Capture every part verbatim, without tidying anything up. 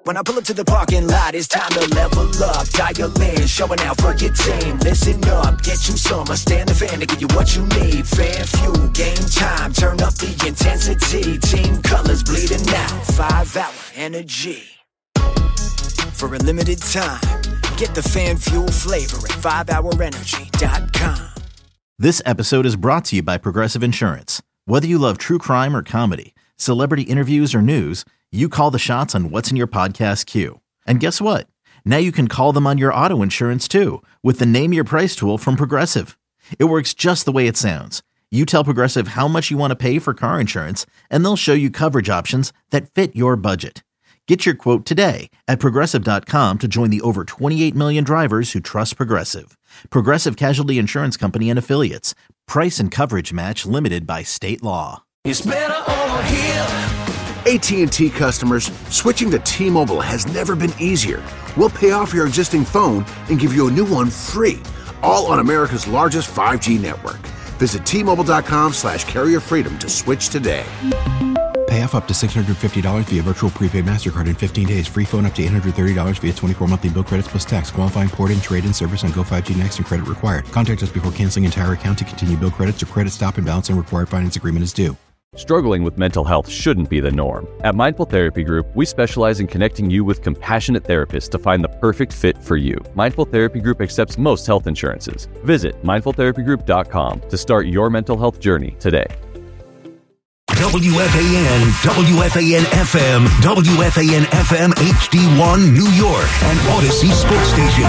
When I pull up to the parking lot, it's time to level up. Dial in, showing out for your team. Listen up, get you some. I stand the fan to give you what you need. Fan fuel, game time, turn up the intensity. Team colors bleeding out, five hour energy. For a limited time, get the fan fuel flavor at five hour energy dot com. This episode is brought to you by Progressive Insurance. Whether you love true crime or comedy, celebrity interviews or news, you call the shots on what's in your podcast queue. And guess what? Now you can call them on your auto insurance too with the Name Your Price tool from Progressive. It works just the way it sounds. You tell Progressive how much you want to pay for car insurance, and they'll show you coverage options that fit your budget. Get your quote today at Progressive dot com to join the over twenty-eight million drivers who trust Progressive. Progressive Casualty Insurance Company and Affiliates. Price and coverage match limited by state law. It's better over here. A T and T customers, switching to T-Mobile has never been easier. We'll pay off your existing phone and give you a new one free, all on America's largest five G network. Visit T Mobile dot com slash carrier freedom to switch today. Pay off up to six hundred fifty dollars via virtual prepaid MasterCard in fifteen days. Free phone up to eight hundred thirty dollars via twenty-four monthly bill credits plus tax. Qualifying port-in, trade-in service on Go five G Next and credit required. Contact us before canceling entire account to continue bill credits or credit stop and balance and required finance agreement is due. Struggling with mental health shouldn't be the norm. At Mindful Therapy Group, we specialize in connecting you with compassionate therapists to find the perfect fit for you. Mindful Therapy Group accepts most health insurances. Visit mindful therapy group dot com to start your mental health journey today. W F A N, W F A N F M, W F A N F M H D one New York, and Odyssey Sports Station.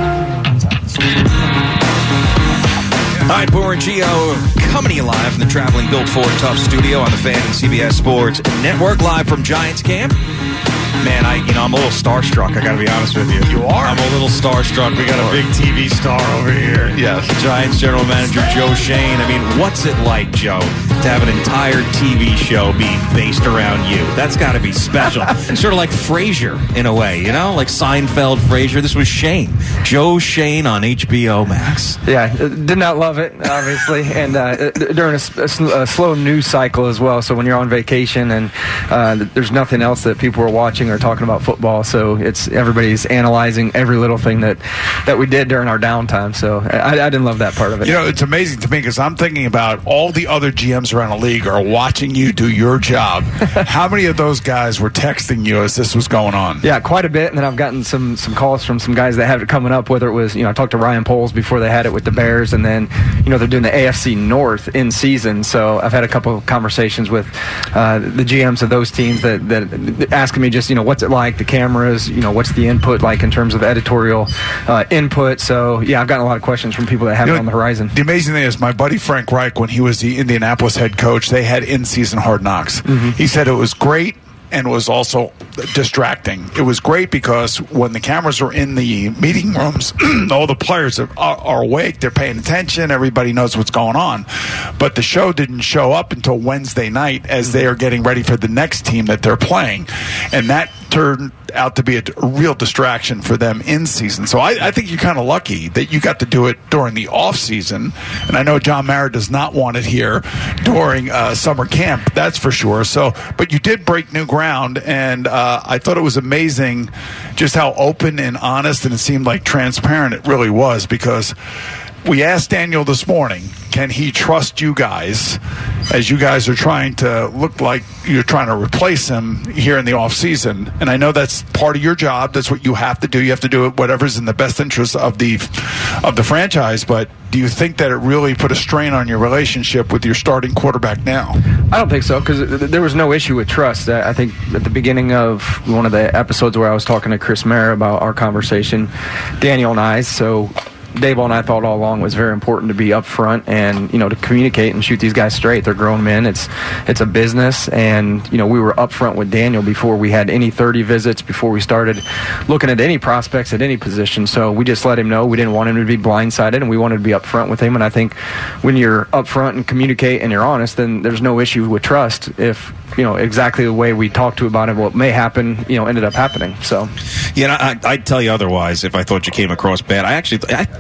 All right, Boomer and Gio coming to you live from the traveling Built Ford Tough studio on the Fan and C B S Sports Network, live from Giants camp. Man, I you know I'm a little starstruck. I got to be honest with you. You are? I'm a little starstruck. We got a big T V star over here. Yes, Giants general manager Joe Schoen. I mean, what's it like, Joe, to have an entire T V show being based around you? That's got to be special. Sort of like Frasier in a way, you know, like Seinfeld, Frasier. This was Schoen, Joe Schoen on H B O Max. Yeah, did not love it, obviously, and uh, during a, a, a slow news cycle as well. So when you're on vacation and uh, there's nothing else that people are watching or talking about football, so it's everybody's analyzing every little thing that, that we did during our downtime. So I, I didn't love that part of it. You know, it's amazing to me because I'm thinking about all the other G Ms around the league are watching you do your job. How many of those guys were texting you as this was going on? Yeah, quite a bit. And then I've gotten some some calls from some guys that have it coming up, whether it was, you know, I talked to Ryan Poles before they had it with the Bears, and then, you know, they're doing the A F C North in season. So I've had a couple of conversations with uh, the G Ms of those teams that, that asking me just, you know, what's it like, the cameras, you know, what's the input like in terms of editorial uh, input. So, yeah, I've gotten a lot of questions from people that have you know, it on the horizon. The amazing thing is my buddy Frank Reich, when he was the Indianapolis head coach, they had in-season Hard Knocks. Mm-hmm. He said it was great and was also distracting. It was great because when the cameras are in the meeting rooms, all the players are, are, are awake, they're paying attention, everybody knows what's going on. But the show didn't show up until Wednesday night as they are getting ready for the next team that they're playing. And that turned out to be a, a real distraction for them in season. So I, I think you're kind of lucky that you got to do it during the off season. And I know John Mara does not want it here during uh, summer camp, that's for sure. So, but you did break new ground, and uh, I thought it was amazing just how open and honest, and it seemed like transparent it really was, because we asked Daniel this morning, can he trust you guys as you guys are trying to look like you're trying to replace him here in the offseason? And I know that's part of your job. That's what you have to do. You have to do it whatever's in the best interest of the of the franchise. But do you think that it really put a strain on your relationship with your starting quarterback now? I don't think so, because there was no issue with trust. I think at the beginning of one of the episodes where I was talking to Chris Mara about our conversation, Daniel and I, so Daboll and I thought all along was very important to be upfront and, you know, to communicate and shoot these guys straight. They're grown men. It's it's a business, and, you know, we were upfront with Daniel before we had any thirty visits, before we started looking at any prospects at any position. So we just let him know we didn't want him to be blindsided, and we wanted to be upfront with him. And I think when you're upfront and communicate and you're honest, then there's no issue with trust if, you know, exactly the way we talked to about it, what may happen, you know, ended up happening. So, yeah, I, I'd tell you otherwise if I thought you came across bad. I actually, I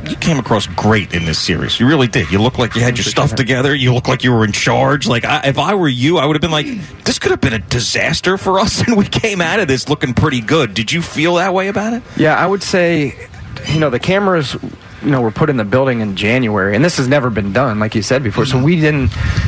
you came across great in this series. You really did. You looked like you had your stuff together. You looked like you were in charge. Like I, if I were you, I would have been like, this could have been a disaster for us, and we came out of this looking pretty good. Did you feel that way about it? Yeah, I would say, you know, the cameras, you know, were put in the building in January, and this has never been done, like you said before. So we didn't.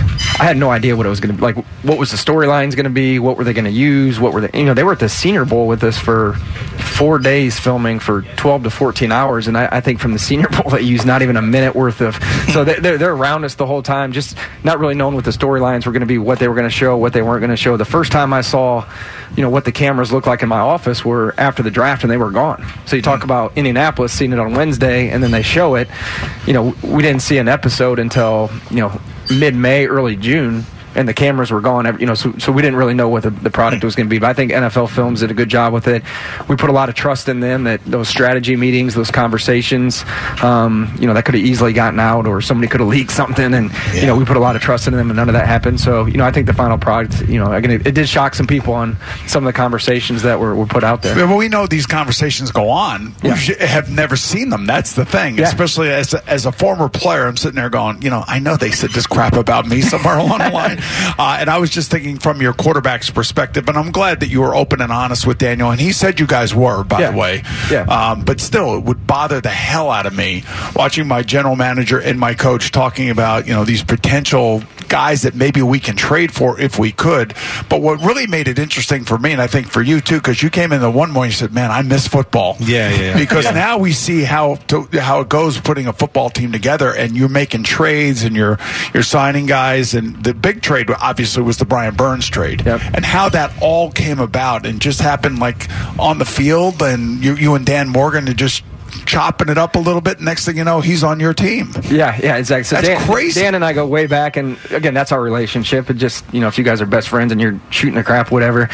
I had no idea what it was going to be. Like, what was the storylines going to be? What were they going to use? What were they? You know, they were at the Senior Bowl with us for four days filming for twelve to fourteen hours, and I, I think from the Senior Bowl they used not even a minute worth of. So they, they're they're around us the whole time, just not really knowing what the storylines were going to be, what they were going to show, what they weren't going to show. The first time I saw, you know, what the cameras looked like in my office were after the draft, and they were gone. So you talk about Indianapolis seeing it on Wednesday, and then they show it. You know, we didn't see an episode until, you know, mid-May, early June, and the cameras were gone. You know, so, so we didn't really know what the, the product was going to be. But I think N F L Films did a good job with it. We put a lot of trust in them, that those strategy meetings, those conversations, um, you know, that could have easily gotten out, or somebody could have leaked something. And, yeah. you know, we put a lot of trust in them, and none of that happened. So, you know, I think the final product, you know, again, it, it did shock some people on some of the conversations that were, were put out there. Well, we know these conversations go on. Yeah. We have never seen them. That's the thing. Yeah. Especially as a, as a former player, I'm sitting there going, you know, I know they said this crap about me somewhere along the line. Uh, and I was just thinking from your quarterback's perspective, and I'm glad that you were open and honest with Daniel, and he said you guys were, by yeah. the way. Yeah. Um, but still, it would bother the hell out of me watching my general manager and my coach talking about, you know, these potential guys that maybe we can trade for if we could. But what really made it interesting for me, and I think for you too, because you came in the one morning and said, man, I miss football. Yeah, yeah. yeah. Because yeah. now we see how to, how it goes putting a football team together, and you're making trades and you're you're signing guys, and the big trade obviously was the Brian Burns trade. Yep. And how that all came about and just happened like on the field, and you, you and Dan Morgan to just chopping it up a little bit. Next thing you know, he's on your team. Yeah, yeah, exactly. So that's Dan, crazy. Dan and I go way back, and again, that's our relationship. It just, you know, if you guys are best friends and you're shooting the crap, whatever,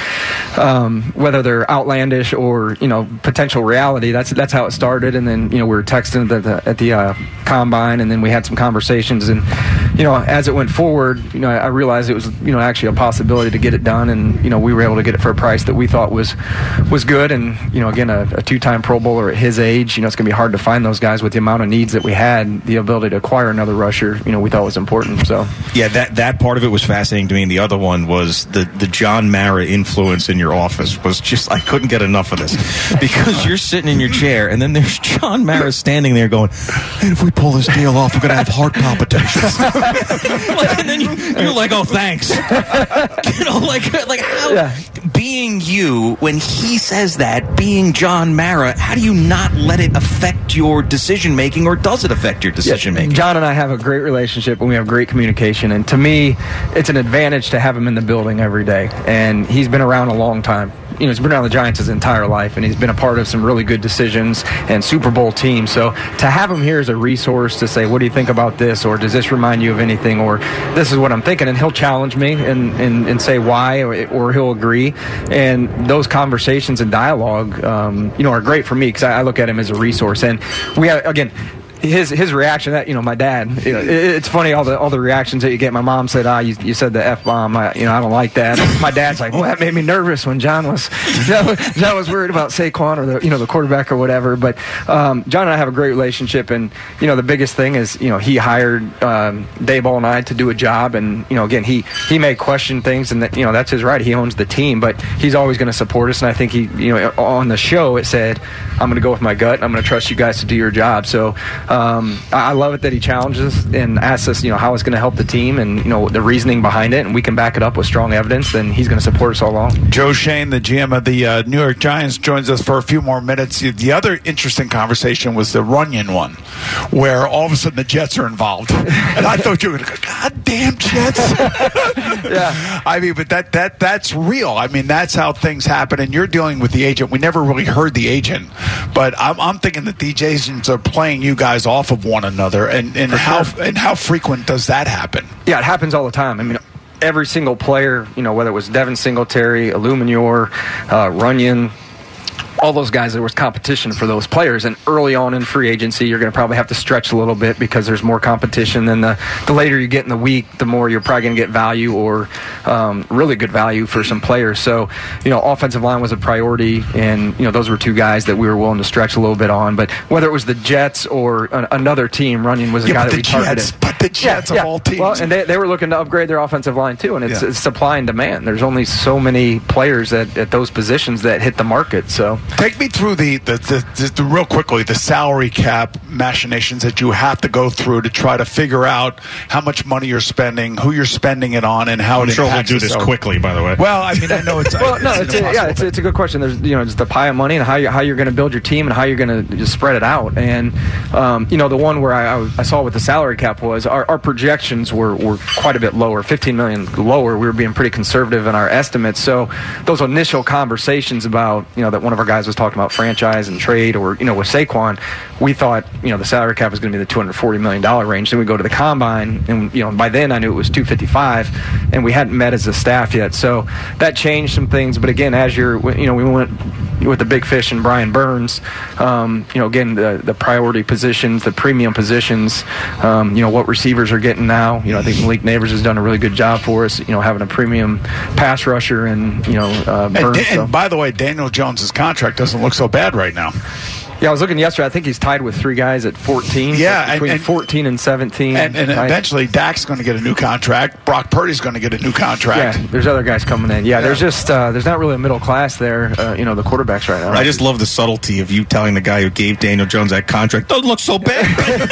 um, whether they're outlandish or, you know, potential reality, that's that's how it started. And then, you know, we were texting at the, at the uh, combine, and then we had some conversations, and, you know, as it went forward, you know, I realized it was, you know, actually a possibility to get it done, and, you know, we were able to get it for a price that we thought was was good. And, you know, again, a, a two-time Pro Bowler at his age, you know, it's going to be hard to find those guys with the amount of needs that we had. The ability to acquire another rusher, you know, we thought was important. So yeah, that that part of it was fascinating to me. And the other one was the the John Mara influence in your office was just, I couldn't get enough of this, because you're sitting in your chair and then there's John Mara standing there going, and if we pull this deal off, we're gonna have heart palpitations. Like, and then you, you're like, oh, thanks. You know, like like how yeah. being you, when he says that, being John Mara, how do you not let it affect your decision making, or does it affect your decision making? Yeah, John and I have a great relationship, and we have great communication, and to me it's an advantage to have him in the building every day. And he's been around a long time. You know, he's been around the Giants his entire life, and he's been a part of some really good decisions and Super Bowl teams. So to have him here as a resource to say, what do you think about this, or does this remind you of anything, or this is what I'm thinking, and he'll challenge me and, and, and say why, or, or he'll agree. And those conversations and dialogue, um, you know, are great for me, because I, I look at him as a resource. And we have, again, his his reaction, that, you know, my dad, you know, it, it's funny, all the all the reactions that you get. My mom said, ah, you, you said the F-bomb, I, you know, I don't like that. My dad's like, well, that made me nervous when John was John, John was worried about Saquon, or the, you know, the quarterback or whatever. But um, John and I have a great relationship, and, you know, the biggest thing is, you know, he hired um, Daboll and I to do a job, and, you know, again, he he may question things, and that, you know, that's his right. He owns the team, but he's always going to support us. And I think he, you know, on the show it said, I'm going to go with my gut, and I'm going to trust you guys to do your job. So Um, I love it that he challenges and asks us, you know, how it's going to help the team, and, you know, the reasoning behind it, and we can back it up with strong evidence. Then he's going to support us all along. Joe Shane, the G M of the uh, New York Giants, joins us for a few more minutes. The other interesting conversation was the Runyon one, where all of a sudden the Jets are involved, and I thought you were going to go, God damn Jets. Yeah, I mean, but that that that's real. I mean, that's how things happen, and you're dealing with the agent. We never really heard the agent, but I'm, I'm thinking that these agents are playing you guys off of one another, and, and how sure. and how frequent does that happen? Yeah, it happens all the time. I mean, every single player, you know, whether it was Devin Singletary, Illuminor, uh, Runyon, all those guys, there was competition for those players. And early on in free agency, you're going to probably have to stretch a little bit because there's more competition. Then the, the later you get in the week, the more you're probably going to get value or um, really good value for some players. So, you know, offensive line was a priority, and, you know, those were two guys that we were willing to stretch a little bit on. But whether it was the Jets or an, another team, Runyon was a yeah, guy that we Jets, targeted. But the Jets yeah, of yeah. all teams. Well, and they, they were looking to upgrade their offensive line, too, and it's, Yeah. it's supply and demand. There's only so many players at, at those positions that hit the market. So take me through the the, the, the, the real quickly the salary cap machinations that you have to go through to try to figure out how much money you're spending, who you're spending it on, and how I'm it sure we'll impacts do the this salary. quickly, by the way. Well, I mean, I know it's well, it's no, an it's a, yeah, impossible it's, it's a good question. There's you know just the pie of money and how you how you're going to build your team and how you're going to just spread it out. And um, you know the one where I, I, I saw what the salary cap was, our, our projections were, were quite a bit lower, fifteen million lower. We were being pretty conservative in our estimates. So those initial conversations about you know that one of our guys was talking about franchise and trade, or you know with Saquon, we thought you know the salary cap was going to be the two hundred forty million dollars range. Then we go to the combine, and you know by then I knew it was two fifty-five, and we hadn't met as a staff yet. So that changed some things. But again, as you're, you know, we went with the big fish and Brian Burns. Um, you know, again, the the priority positions, the premium positions. Um, you know what receivers are getting now. You know, I think Malik Neighbors has done a really good job for us. You know, having a premium pass rusher and you know uh, Burns. And, da- so. and by the way, Daniel Jones's contract doesn't look so bad right now. Yeah, I was looking yesterday. I think he's tied with three guys at fourteen. Yeah, so between and, and, fourteen and seventeen. And, and I, eventually, Dak's going to get a new contract. Brock Purdy's going to get a new contract. Yeah, there's other guys coming in. Yeah, Yeah. there's just uh, there's not really a middle class there. Uh, you know, the quarterbacks right now. I just love the subtlety of you telling the guy who gave Daniel Jones that contract, doesn't look so bad.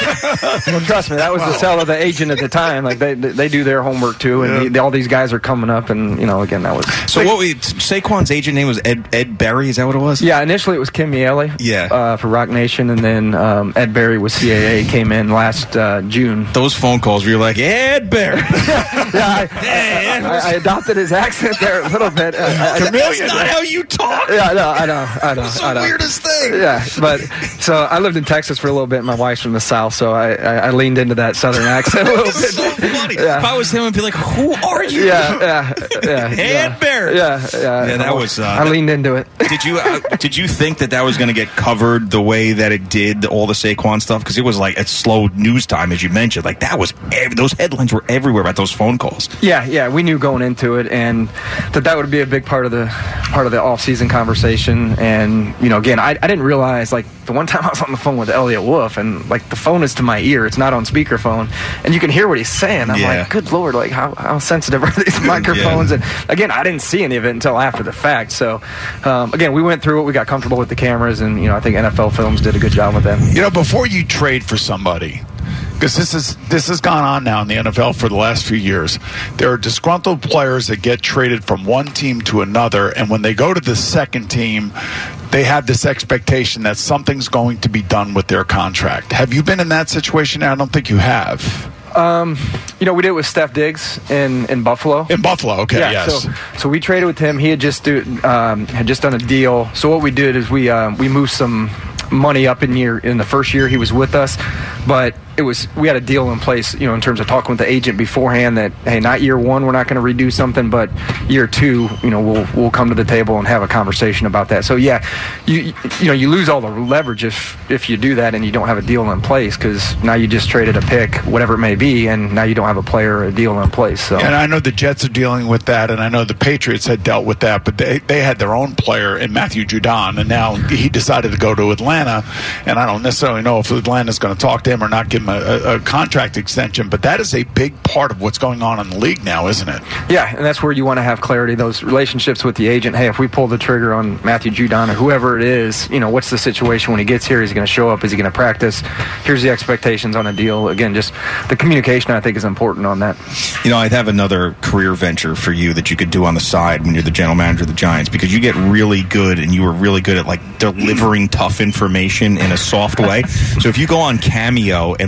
Well, trust me, that was the sell of the agent at the time. Like they they do their homework too, and Yeah. they, all these guys are coming up, and you know, again, that was. So what we Saquon's agent name was Ed Ed Berry, is that what it was? Yeah, initially it was Kim Miele. Yeah. Uh, for Rock Nation, and then um, Ed Berry with C A A came in last uh, June. Those phone calls where you're like, Ed Berry. yeah, I, I, I, I adopted his accent there a little bit. I, I, That's not how you talk. Yeah, no, I know, I know, It's I the know. weirdest thing. Yeah, but so I lived in Texas for a little bit. My wife's from the South, so I, I, I leaned into that Southern accent a little bit. So funny. Yeah. If I was him, I'd be like, who are you? Yeah, yeah, yeah. Ed yeah. Berry. Yeah, yeah. Yeah, that was, uh, I leaned into it. Did you uh, did you think that that was going to get covered the way that it did, all the Saquon stuff? Because it was like at slow news time, as you mentioned. Like that was ev- those headlines were everywhere about those phone calls. Yeah, yeah, we knew going into it, and that that would be a big part of the part of the off-season conversation. And you know, again, I, I didn't realize like the one time I was on the phone with Elliot Wolf, and like the phone is to my ear; it's not on speakerphone, and you can hear what he's saying. I'm Yeah. like, good lord, like how, how sensitive are these microphones? Yeah. And again, I didn't see any of it until after the fact. So um, again, we went through it, we got comfortable with the cameras, and you know, I think N F L Films did a good job with them. You know, before you trade for somebody, because this is this has gone on now in the N F L for the last few years, there are disgruntled players that get traded from one team to another, and when they go to the second team, they have this expectation that something's going to be done with their contract. Have you been in that situation? I don't think you have. Um, you know, we did it with Steph Diggs in, in Buffalo. In Buffalo, okay, yeah, yes. So, so we traded with him. He had just do, um, had just done a deal. So what we did is we uh, we moved some money up in year in the first year he was with us, but it was we had a deal in place, you know, in terms of talking with the agent beforehand that hey, not year one we're not going to redo something, but year two, you know, we'll we'll come to the table and have a conversation about that. So yeah, you you know you lose all the leverage if if you do that and you don't have a deal in place, because now you just traded a pick, whatever it may be, and now you don't have a player or a deal in place. So And I know the Jets are dealing with that, and I know the Patriots had dealt with that, but they, they had their own player in Matthew Judon, and now he decided to go to Atlanta, and I don't necessarily know if Atlanta's going to talk to him or not give him a, a, a contract extension, but that is a big part of what's going on in the league now, isn't it? yeah, and that's where you want to have clarity, those relationships with the agent. Hey, if we pull the trigger on Matthew Judon or whoever it is, you know, what's the situation when he gets here? Is he going to show up? Is he going to practice? Here's the expectations on a deal. Again, just the communication, I think, is important on that. You know, I'd have another career venture for you that you could do on the side when you're the general manager of the Giants, because you get really good, and you were really good at like delivering tough information in a soft way. So if you go on Cameo and like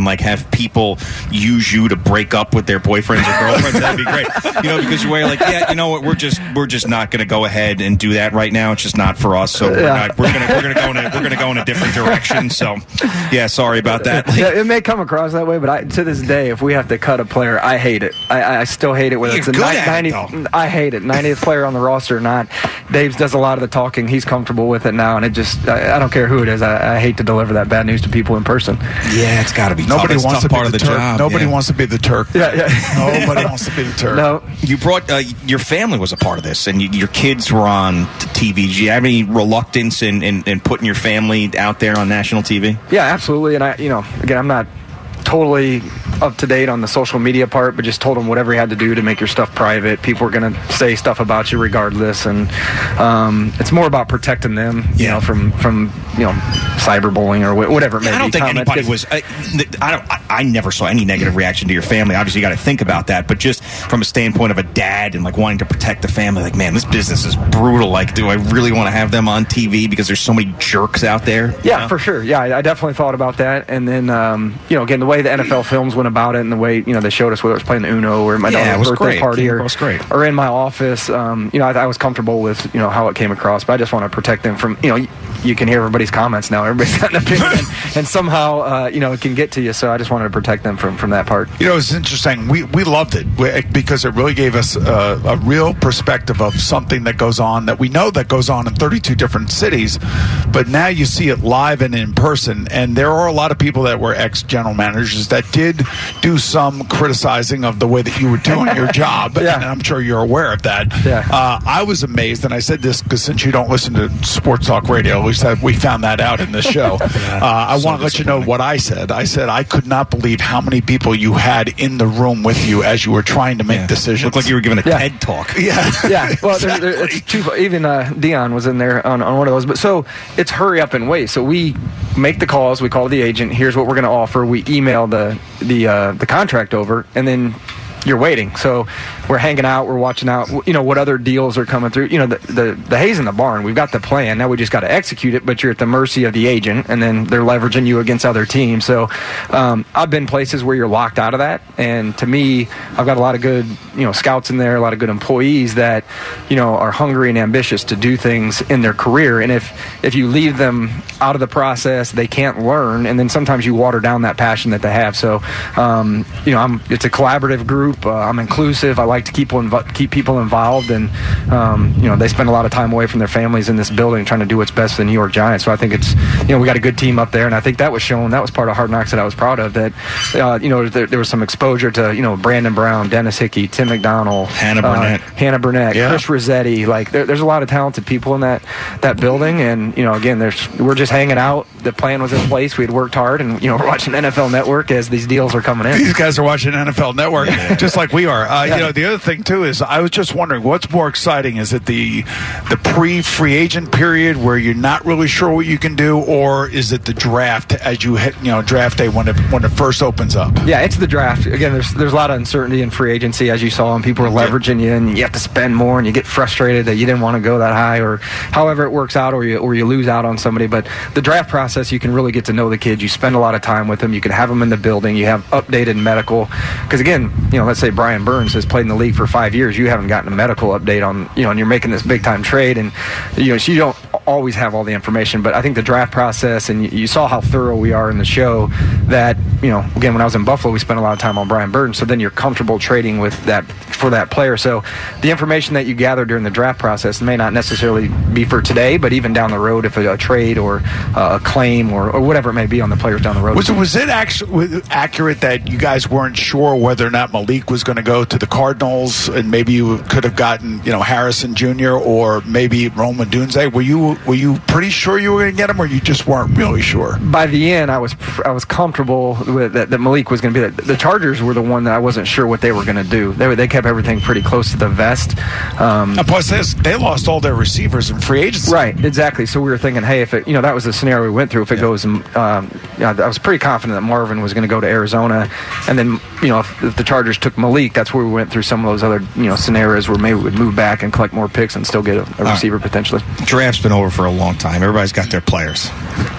like have people use you to break up with their boyfriends or girlfriends. That'd be great. You know, because we're like, yeah, you know what, we're just we're just not going to go ahead and do that right now. It's just not for us. So we're Yeah. not. We're gonna we're gonna go in a, we're gonna go in a different direction. So yeah, sorry about that. Like, Yeah, it may come across that way, but I, to this day, if we have to cut a player, I hate it. I, I still hate it. Whether You're it's a good at it, ninetieth, though. I hate it. ninetieth player on the roster or not. Dave does a lot of the talking. He's comfortable with it now, and it just, I, I don't care who it is. I, I hate to deliver that bad news to people in person. yeah, it's got to be tough. Nobody It's a wants tough to be part the, of the Turk. job. Nobody yeah. wants to be the Turk. Yeah, yeah. Nobody wants to be the Turk. No. You brought uh, your family was a part of this, and you, your kids were on t- T V. Do you have any reluctance in, in, in putting your family out there on national T V? Yeah, absolutely. And I, you know, again, I'm not totally up to date on the social media part, but just told them whatever you had to do to make your stuff private. People are going to say stuff about you regardless, and um, it's more about protecting them, you Yeah. know, from from you know cyberbullying or wh- whatever it may I don't be. think Comment, anybody 'cause- was. I, I don't. I, I never saw any negative reaction to your family. Obviously, you got to think about that. But just from a standpoint of a dad and like wanting to protect the family, like, man, this business is brutal. Like, do I really want to have them on T V because there's so many jerks out there? Yeah, You know? for sure. Yeah, I, I definitely thought about that. And then, um, you know, again, the way the N F L films went about it and the way, you know, they showed us whether it was playing the Uno or my Yeah, it daughter's was birthday great. party Came or, across great. or in my office, um, you know, I, I was comfortable with, you know, how it came across. But I just want to protect them from, you know, you, you can hear everybody's comments now. Everybody's got an opinion. and, and somehow, uh, you know, it can get to you. So I just wanted to protect them from, from that part. You know, it's interesting. We we loved it we, because it really gave us a, a real perspective of something that goes on that we know that goes on in thirty-two different cities, but now you see it live and in person. And there are a lot of people that were ex-general managers that did do some criticizing of the way that you were doing your job, Yeah. and I'm sure you're aware of that. Yeah. Uh, I was amazed, and I said this because since you don't listen to Sports Talk Radio, at least that we found that out in this show. uh, I so want to let you know disappointing. what I said. I said I could not believe how many people you had in the room with you as you were trying to make Yeah. decisions. Looked like you were giving a Yeah. TED talk. Yeah. Yeah, well, there, there, it's too, even uh, Dion was in there on, on one of those. But so it's hurry up and wait. So we make the calls. We call the agent. Here's what we're going to offer. We email the the uh, the contract over, and then you're waiting. So we're hanging out. We're watching out. You know what other deals are coming through. You know the the, the hay's in the barn. We've got the plan. Now we just got to execute it. But you're at the mercy of the agent, and then they're leveraging you against other teams. So um, I've been places where you're locked out of that. And to me, I've got a lot of good you know scouts in there, a lot of good employees that you know are hungry and ambitious to do things in their career. And if if you leave them out of the process, they can't learn. And then sometimes you water down that passion that they have. So um, you know, I'm it's a collaborative group. Uh, I'm inclusive. I like to keep inv- keep people involved, and um, you know they spend a lot of time away from their families in this building trying to do what's best for the New York Giants. So I think it's you know we got a good team up there, and I think that was shown. That was part of Hard Knocks that I was proud of. That uh, you know there, there was some exposure to you know Brandon Brown, Dennis Hickey, Tim McDonald, Hannah uh, Burnett. Hannah Burnett, Yeah. Chris Rossetti. Like there, there's a lot of talented people in that that building, and you know again there's we're just hanging out. The plan was in place. We had worked hard, and you know we're watching N F L Network as these deals are coming in. These guys are watching N F L Network just like we are. Uh, You know, the other thing too is I was just wondering what's more exciting: is it the the pre-free agent period where you're not really sure what you can do, or is it the draft as you hit you know draft day when it when it first opens up? Yeah, it's the draft. Again, there's there's a lot of uncertainty in free agency, as you saw, and people are leveraging you, and you have to spend more, and you get frustrated that you didn't want to go that high, or however it works out, or you or you lose out on somebody. But the draft process, you can really get to know the kids. You spend a lot of time with them. You can have them in the building. You have updated medical. Because again, you know, let's say Brian Burns has played in the league for five years. You haven't gotten a medical update on, you know, and you're making this big time trade, and you know, so you don't always have all the information. But I think the draft process, and you, you saw how thorough we are in the show. That you know, again, when I was in Buffalo, we spent a lot of time on Brian Burns. So then you're comfortable trading with that for that player. So the information that you gather during the draft process may not necessarily be for today, but even down the road, if a, a trade or uh, a claim or, or whatever it may be on the players down the road. Was it, was it actually accurate that you guys weren't sure whether or not Malik was going to go to the Cardinals, and maybe you could have gotten, you know, Harrison Junior or maybe Rome Odunze? Were you were you pretty sure you were going to get him, or you just weren't really sure? By the end, I was I was comfortable with that, that Malik was going to be that. The Chargers were the one that I wasn't sure what they were going to do. They were, they kept everything pretty close to the vest. Um, And plus, this, they lost all their receivers in free agency. Right, exactly. So we were thinking, hey, if it, you know, that was the scenario we went through. If it yeah. goes, um, yeah, I was pretty confident that Marvin was going to go to Arizona, and then, you know, if, if the Chargers took Malik, that's where we went through some of those other, you know, scenarios where maybe we would move back and collect more picks and still get a, a receiver right. potentially. Draft's been over for a long time. Everybody's got their players.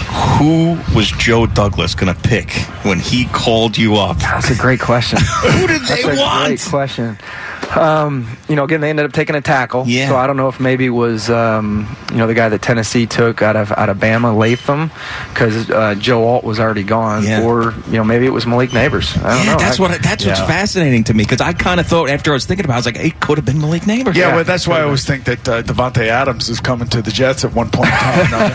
Who was Joe Douglas going to pick when he called you up? That's a great question. Who did they That's a want? Great question. Um, you know, again, they ended up taking a tackle. Yeah. So I don't know if maybe it was, um, you know, the guy that Tennessee took out of out of Bama, Latham, because uh, Joe Alt was already gone. Yeah. Or, you know, maybe it was Malik Neighbors. I don't Yeah, know. that's I, what that's what's Yeah. fascinating to me, because I kind of thought, after I was thinking about it, I was like, it could have been Malik Neighbors. Yeah, Yeah. but that's why I always think that uh, Devontae Adams is coming to the Jets at one point in time.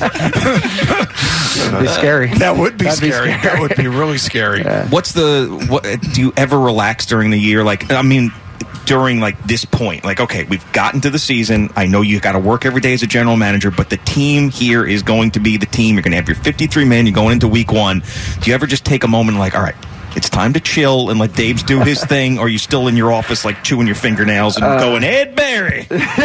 It'd be scary. That would be That'd be scary. scary. That would be really scary. What's the what? Do you ever relax during the year? Like, I mean, during like this point, like, okay, we've gotten to the season. I know you got to work every day as a general manager, but the team here is going to be the team. You're going to have your fifty-three men. You're going into week one. Do you ever just take a moment, like, all right, it's time to chill and let Dave's do his thing, or are you still in your office, like, chewing your fingernails and Uh, going, Ed Barry?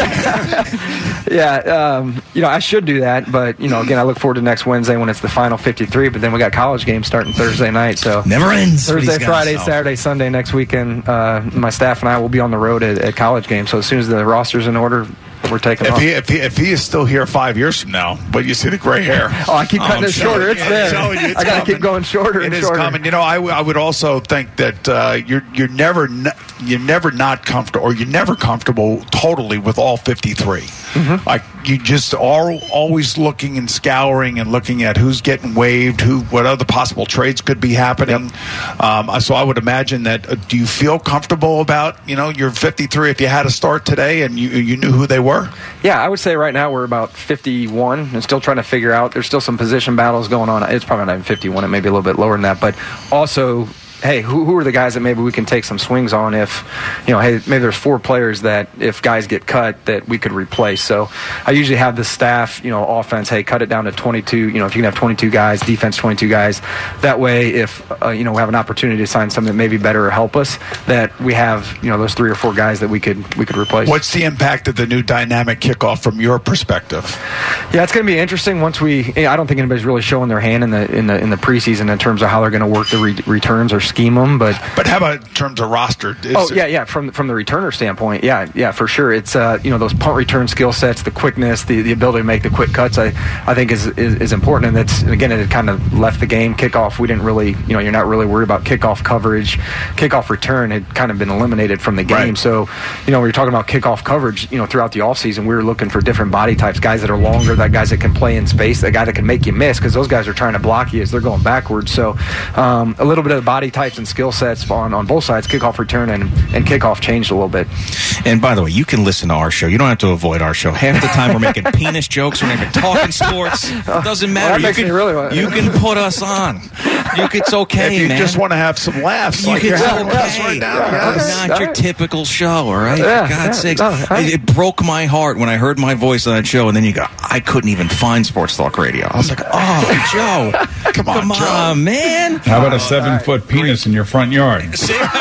Yeah, um, you know, I should do that, but, you know, again, I look forward to next Wednesday when it's the final fifty-three, but then we got college games starting Thursday night, so Never ends. for these Thursday, guys, Friday, so. Saturday, Sunday next weekend, uh, my staff and I will be on the road at, at college games, so as soon as the roster's in order, we're taking If off. he, if, he, if he is still here five years from now, but you see the gray hair. Oh, I keep Oh, cutting I'm it shorter. telling It's you, there. I'm telling you, it's I got to coming. keep going shorter It and is shorter. coming. You know, I, w- I would also think that uh, you're you're never n- you're never not comfortable, or you're never comfortable totally with all fifty-three. Mm-hmm. Like, you just are always looking and scouring and looking at who's getting waived, who what other possible trades could be happening. Um, so I would imagine that. Uh, do you feel comfortable about, you know, your fifty-three if you had to start today and you you knew who they were? Yeah, I would say right now we're about fifty-one and still trying to figure out. There's still some position battles going on. It's probably not even fifty-one. It may be a little bit lower than that. But also, hey, who, who are the guys that maybe we can take some swings on if, you know, hey, maybe there's four players that if guys get cut that we could replace. So I usually have the staff, you know, offense, hey, cut it down to twenty-two. You know, if you can have twenty-two guys, defense twenty-two guys. That way, if, uh, you know, we have an opportunity to sign something that may be better or help us, that we have, you know, those three or four guys that we could we could replace. What's the impact of the new dynamic kickoff from your perspective? Yeah, it's going to be interesting once we. I don't think anybody's really showing their hand in the in the in the preseason in terms of how they're going to work the re- returns or scheme them. But But how about in terms of roster? Is oh it- yeah, yeah. From from the returner standpoint, yeah, yeah, for sure. It's uh, you know, those punt return skill sets, the quickness, the, the ability to make the quick cuts. I, I think is, is is important, and that's, again, it kind of left the game. Kickoff, we didn't really, you know, you're not really worried about kickoff coverage. Kickoff return had kind of been eliminated from the game. Right. So, you know, we were talking about kickoff coverage. You know, throughout the offseason, we were looking for different body types, guys that are longer, that guys that can play in space, that guy that can make you miss, because those guys are trying to block you as they're going backwards. So, um, a little bit of body types and skill sets on, on both sides, kickoff return and, and kickoff changed a little bit. And by the way, you can listen to our show. You don't have to avoid our show. Half the time we're making penis jokes. We're not even talking sports. It doesn't matter. Well, that you makes can, me really want- you can put us on. You, it's okay, If you man. just want to have some laughs, You like can you're tell having with us okay. right now. Yeah. yes. Not All your right. typical show, all right? Yeah, For God's yeah, sakes. no, all right. It, it broke my heart when I heard my voice on that show, and then you go, I couldn't even find Sports Talk Radio. I was like, oh, Joe. Come on, Come Joe. on, man. How about a seven-foot penis in your front yard? See what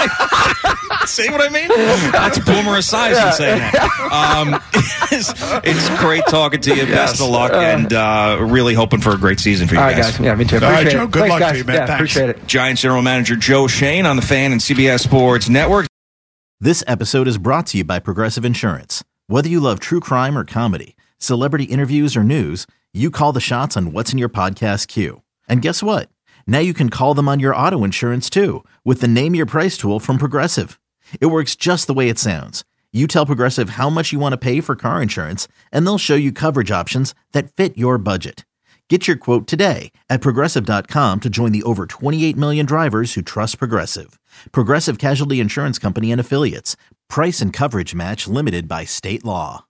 I, see what I mean? That's Boomer Esiason saying that. Um, it's, it's great talking to you. Best of luck, and uh, really hoping for a great season for you All right, guys. guys. Yeah, me too. All right, Appreciate Joe. it. Good Thanks, luck guys. to you, man. Yeah, Thanks. appreciate it. Giants General Manager Joe Shane on the Fan and C B S Sports Network. This episode is brought to you by Progressive Insurance. Whether you love true crime or comedy, celebrity interviews or news, you call the shots on what's in your podcast queue. And guess what? Now you can call them on your auto insurance too with the Name Your Price tool from Progressive. It works just the way it sounds. You tell Progressive how much you want to pay for car insurance, and they'll show you coverage options that fit your budget. Get your quote today at Progressive dot com to join the over twenty-eight million drivers who trust Progressive. Progressive Casualty Insurance Company and Affiliates. Price and coverage match limited by state law.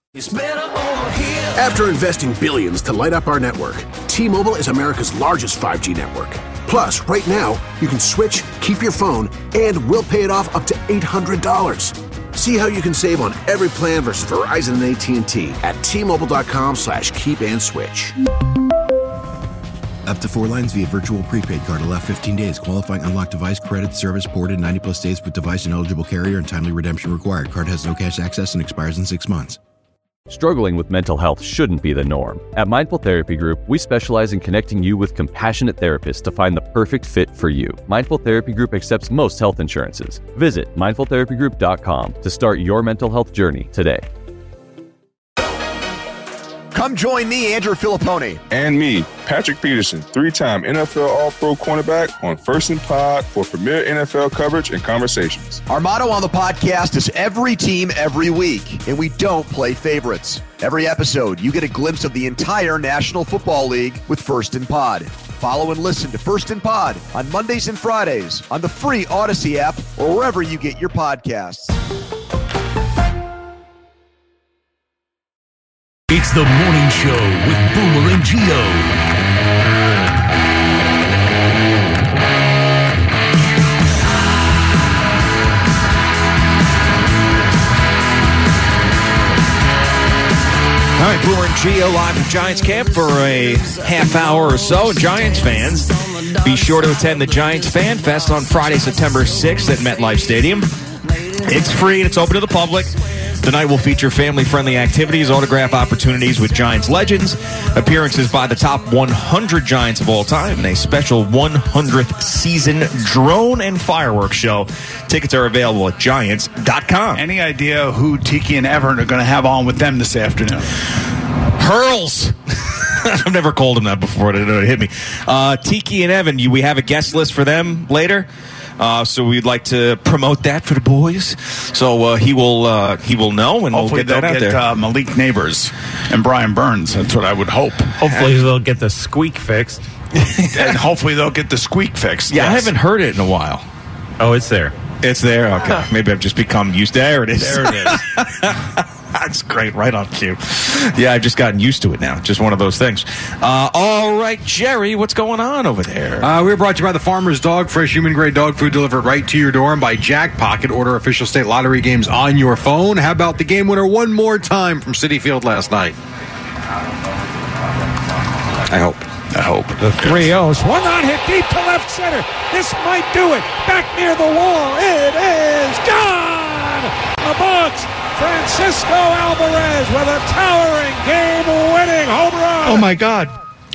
After investing billions to light up our network, T-Mobile is America's largest five G network. Plus, right now, you can switch, keep your phone, and we'll pay it off up to eight hundred dollars. See how you can save on every plan versus Verizon and A T and T at T-Mobile.com slash keep and switch. Up to four lines via virtual prepaid card. Allow fifteen days. Qualifying unlocked device credit service ported ninety plus days with device and eligible carrier and timely redemption required. Card has no cash access and expires in six months. Struggling with mental health shouldn't be the norm. At Mindful Therapy Group, we specialize in connecting you with compassionate therapists to find the perfect fit for you. Mindful Therapy Group accepts most health insurances. Visit mindful therapy group dot com to start your mental health journey today. Come join me, Andrew Filippone. And me, Patrick Peterson, three-time N F L All-Pro cornerback on First and Pod for premier N F L coverage and conversations. Our motto on the podcast is every team, every week, and we don't play favorites. Every episode, you get a glimpse of the entire National Football League with First and Pod. Follow and listen to First and Pod on Mondays and Fridays on the free Odyssey app or wherever you get your podcasts. It's the morning show with Boomer and Gio. All right, Boomer and Gio live from Giants camp for a half hour or so. Giants fans, be sure to attend the Giants Fan Fest on Friday, September sixth at MetLife Stadium. It's free and it's open to the public. Tonight will feature family-friendly activities, autograph opportunities with Giants legends, appearances by the top one hundred Giants of all time, and a special one hundredth season drone and fireworks show. Tickets are available at Giants dot com. Any idea who Tiki and Evan are going to have on with them this afternoon? Hurls. I've never called him that before. It hit me. Uh, Tiki and Evan, you, we have a guest list for them later. Uh, so we'd like to promote that for the boys. So uh, he will uh, he will know, and hopefully we'll get that out get, there. Uh, Malik Neighbors and Brian Burns. That's what I would hope. Hopefully and, they'll get the squeak fixed. And hopefully they'll get the squeak fixed. Yeah, yes. I haven't heard it in a while. Oh, it's there. It's there? Okay. Maybe I've just become used to it. There it is. There it is. That's great. Right on cue. Yeah, I've just gotten used to it now. Just one of those things. Uh, all right, Jerry, what's going on over there? Uh, we're brought to you by the Farmer's Dog. Fresh human-grade dog food delivered right to your door. And by Jack Pocket. Order official state lottery games on your phone. How about the game winner one more time from Citi Field last night? I hope. I hope. The three oh. Swung on, hit deep to left center. This might do it. Back near the wall. It is gone. A box. Francisco Alvarez with a towering game-winning home run. Oh, my God.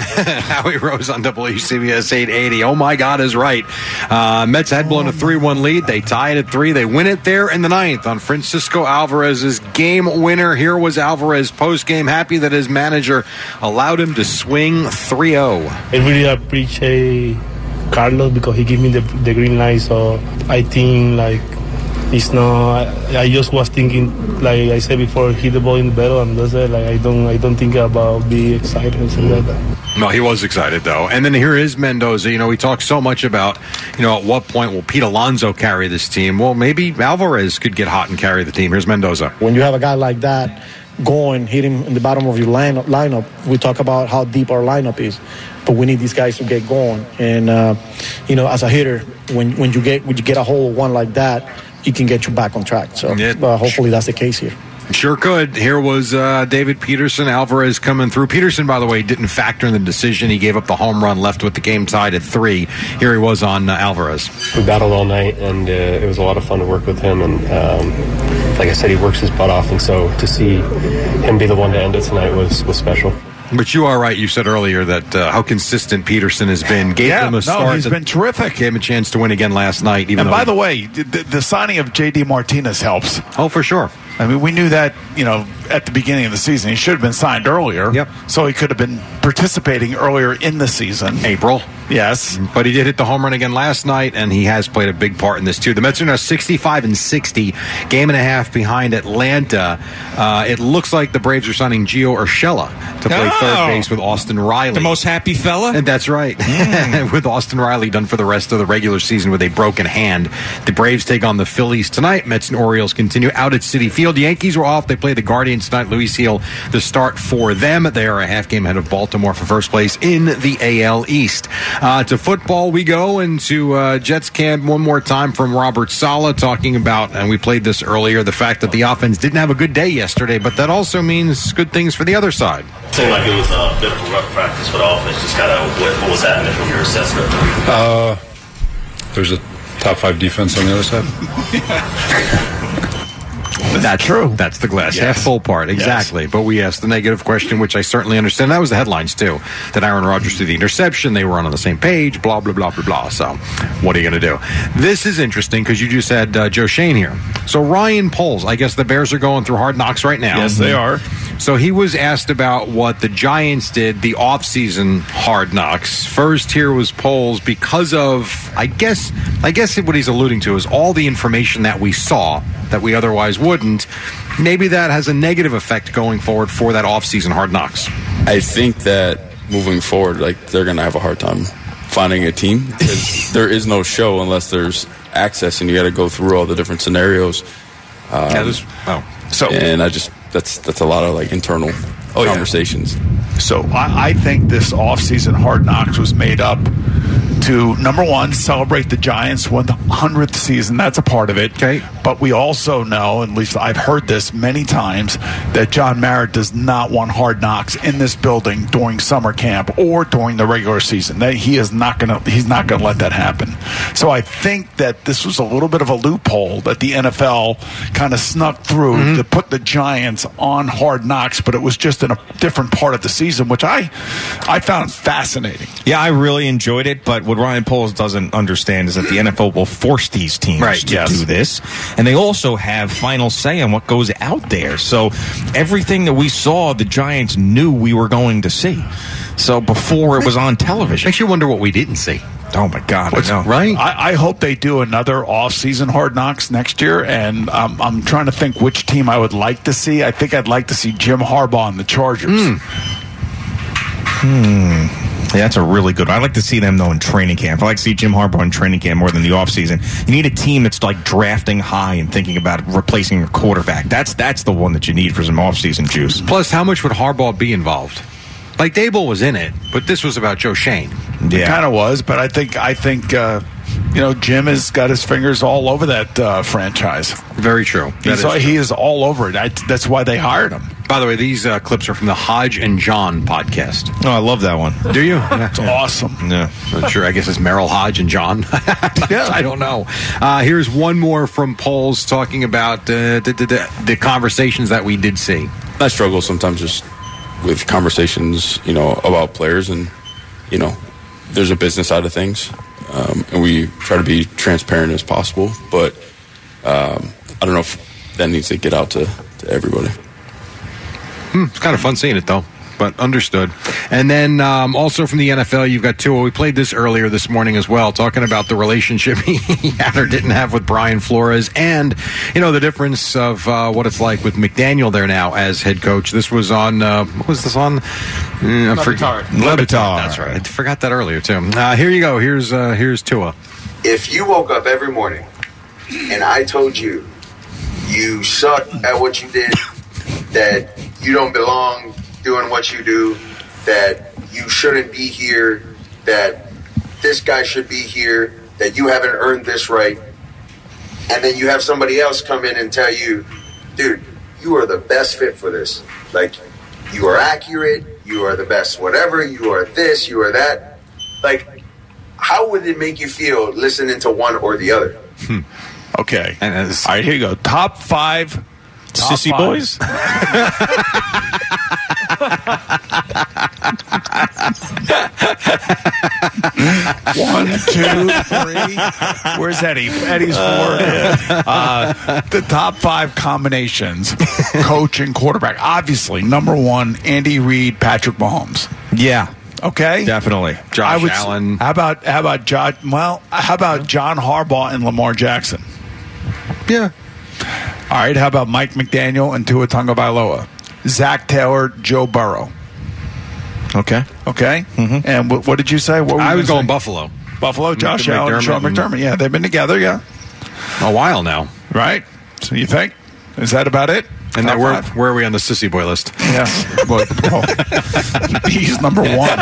Howie Rose on W C B S eight eighty. Oh, my God is right. Uh, Mets had blown a three one lead. They tied at three. They win it there in the ninth on Francisco Alvarez's game winner. Here was Alvarez post-game, happy that his manager allowed him to swing three oh. I really appreciate Carlos because he gave me the, the green light. So I think, like, it's not. I just was thinking, like I said before, hit the ball in the middle, and that's it. Like I don't, I don't think about being excited and stuff like that. No, he was excited though. And then here is Mendoza. You know, we talk so much about, you know, at what point will Pete Alonso carry this team? Well, maybe Alvarez could get hot and carry the team. Here's Mendoza. When you have a guy like that going, hit him in the bottom of your lineup, lineup we talk about how deep our lineup is, but we need these guys to get going. And uh, you know, as a hitter, when when you get when you get a hold of one like that, it can get you back on track. So uh, hopefully that's the case here. Sure could. Here was uh, David Peterson. Alvarez coming through. Peterson, by the way, didn't factor in the decision. He gave up the home run, left with the game tied at three. Here he was on uh, Alvarez. We battled all night, and uh, it was a lot of fun to work with him. And um, like I said, he works his butt off, and so to see him be the one to end it tonight was, was special. But you are right. You said earlier that uh, how consistent Peterson has been. Gave yeah, them a start. No, he's been terrific. Gave him a chance to win again last night. Even and though by he... the way, the, the signing of J D Martinez helps. Oh, for sure. I mean, we knew that, you know, at the beginning of the season. He should have been signed earlier. Yep. So he could have been participating earlier in the season. April. Yes. But he did hit the home run again last night, and he has played a big part in this, too. The Mets are now sixty-five and sixty, game and a half behind Atlanta. Uh, it looks like the Braves are signing Gio Urshela to play oh. third base with Austin Riley. The most happy fella? And that's right. Mm. With Austin Riley done for the rest of the regular season with a broken hand. The Braves take on the Phillies tonight. Mets and Orioles continue out at Citi Field. The Yankees were off. They play the Guardians tonight. Luis Gil, the start for them. They are a half game ahead of Baltimore for first place in the A L East. Uh, to football we go, and to uh, Jets camp one more time from Robert Saleh talking about, and we played this earlier, the fact that the offense didn't have a good day yesterday, but that also means good things for the other side. It seemed like it was a bit of a rough practice for the offense. Just kind of what, what was happening from your assessment? Uh, there's a top five defense on the other side. That's true. That's the glass yes. half full part. Exactly. Yes. But we asked the negative question, which I certainly understand. That was the headlines, too. That Aaron Rodgers threw the interception. They were on the same page, blah, blah, blah, blah, blah. So what are you going to do? This is interesting because you just had uh, Joe Shane here. So Ryan Poles, I guess the Bears are going through hard knocks right now. Yes, they are. So he was asked about what the Giants did, the offseason Hard Knocks. First here was Poles because of, I guess, I guess what he's alluding to is all the information that we saw that we otherwise wouldn't. Maybe that has a negative effect going forward for that offseason Hard Knocks. I think that moving forward, like, they're going to have a hard time finding a team because there is no show unless there's access, and you got to go through all the different scenarios. Um, yeah, this, oh. So, and I just that's that's a lot of like internal oh, conversations. Yeah. So I, I think this offseason Hard Knocks was made up to, number one, celebrate the Giants' one hundredth season. That's a part of it. Okay. But we also know, at least I've heard this many times, that John Mara does not want Hard Knocks in this building during summer camp or during the regular season. That he is not going to. He's not going to let that happen. So I think that this was a little bit of a loophole that the N F L kind of snuck through mm-hmm. to put the Giants on Hard Knocks, but it was just in a different part of the season, which I, I found fascinating. Yeah, I really enjoyed it, but what Ryan Poles doesn't understand is that the N F L will force these teams right, to yes. do this, and they also have final say on what goes out there. So everything that we saw, the Giants knew we were going to see. So before it was on television. Makes you wonder what we didn't see. Oh, my God. What's, I know. Right? I, I hope they do another off-season Hard Knocks next year, and um, I'm trying to think which team I would like to see. I think I'd like to see Jim Harbaugh and the Chargers. Mm. Hmm. Yeah, that's a really good one. I like to see them, though, in training camp. I like to see Jim Harbaugh in training camp more than the offseason. You need a team that's, like, drafting high and thinking about replacing your quarterback. That's that's the one that you need for some offseason juice. Plus, how much would Harbaugh be involved? Like, Daboll was in it, but this was about Joe Shane. Yeah. It kind of was, but I think, I think uh, you know, Jim has got his fingers all over that uh, franchise. Very true. He's, is all, true. He is all over it. I, that's why they hired him. By the way, these uh, clips are from the Hodge and John podcast. Oh, I love that one. Do you? That's yeah. awesome. Yeah. I'm sure. I guess it's Merrill Hodge and John. yeah. I don't know. Uh, here's one more from Poles talking about uh, the, the, the conversations that we did see. I struggle sometimes just with conversations, you know, about players, and, you know, there's a business side of things, um, and we try to be transparent as possible, but um, I don't know if that needs to get out to, to everybody. Hmm, it's kind of fun seeing it, though, but understood. And then um, also from the N F L, you've got Tua. We played this earlier this morning as well, talking about the relationship he had or didn't have with Brian Flores, and, you know, the difference of uh, what it's like with McDaniel there now as head coach. This was on, uh, what was this on? Mm, Le Batard. Le Batard. That's right. I forgot that earlier, too. Uh, here you go. Here's, uh, here's Tua. If you woke up every morning and I told you you suck at what you did, that you don't belong doing what you do, that you shouldn't be here, that this guy should be here, that you haven't earned this right, and then you have somebody else come in and tell you, dude, you are the best fit for this. Like, you are accurate, you are the best whatever, you are this, you are that. Like, how would it make you feel listening to one or the other? Hmm. Okay. All right, here you go. Top five. Top Sissy five. boys? One, two, three. Where's Eddie? Eddie's four. Uh, the top five combinations, coach and quarterback. Obviously, number one, Andy Reid, Patrick Mahomes. Yeah. Okay, definitely. Josh I would, Allen. How about how about John? Well, how about John Harbaugh and Lamar Jackson? Yeah. All right. How about Mike McDaniel and Tua Tagovailoa? Zach Taylor, Joe Burrow. Okay. Okay. Mm-hmm. And what, what did you say? What were I you was gonna going say? Buffalo. Buffalo, Josh McDermott Allen, and Sean and- McDermott. Yeah, they've been together. Yeah. A while now. Right. So you think? Is that about it? And Top then where, five? where are we on the sissy boy list? Yeah. Well, oh. He's number one.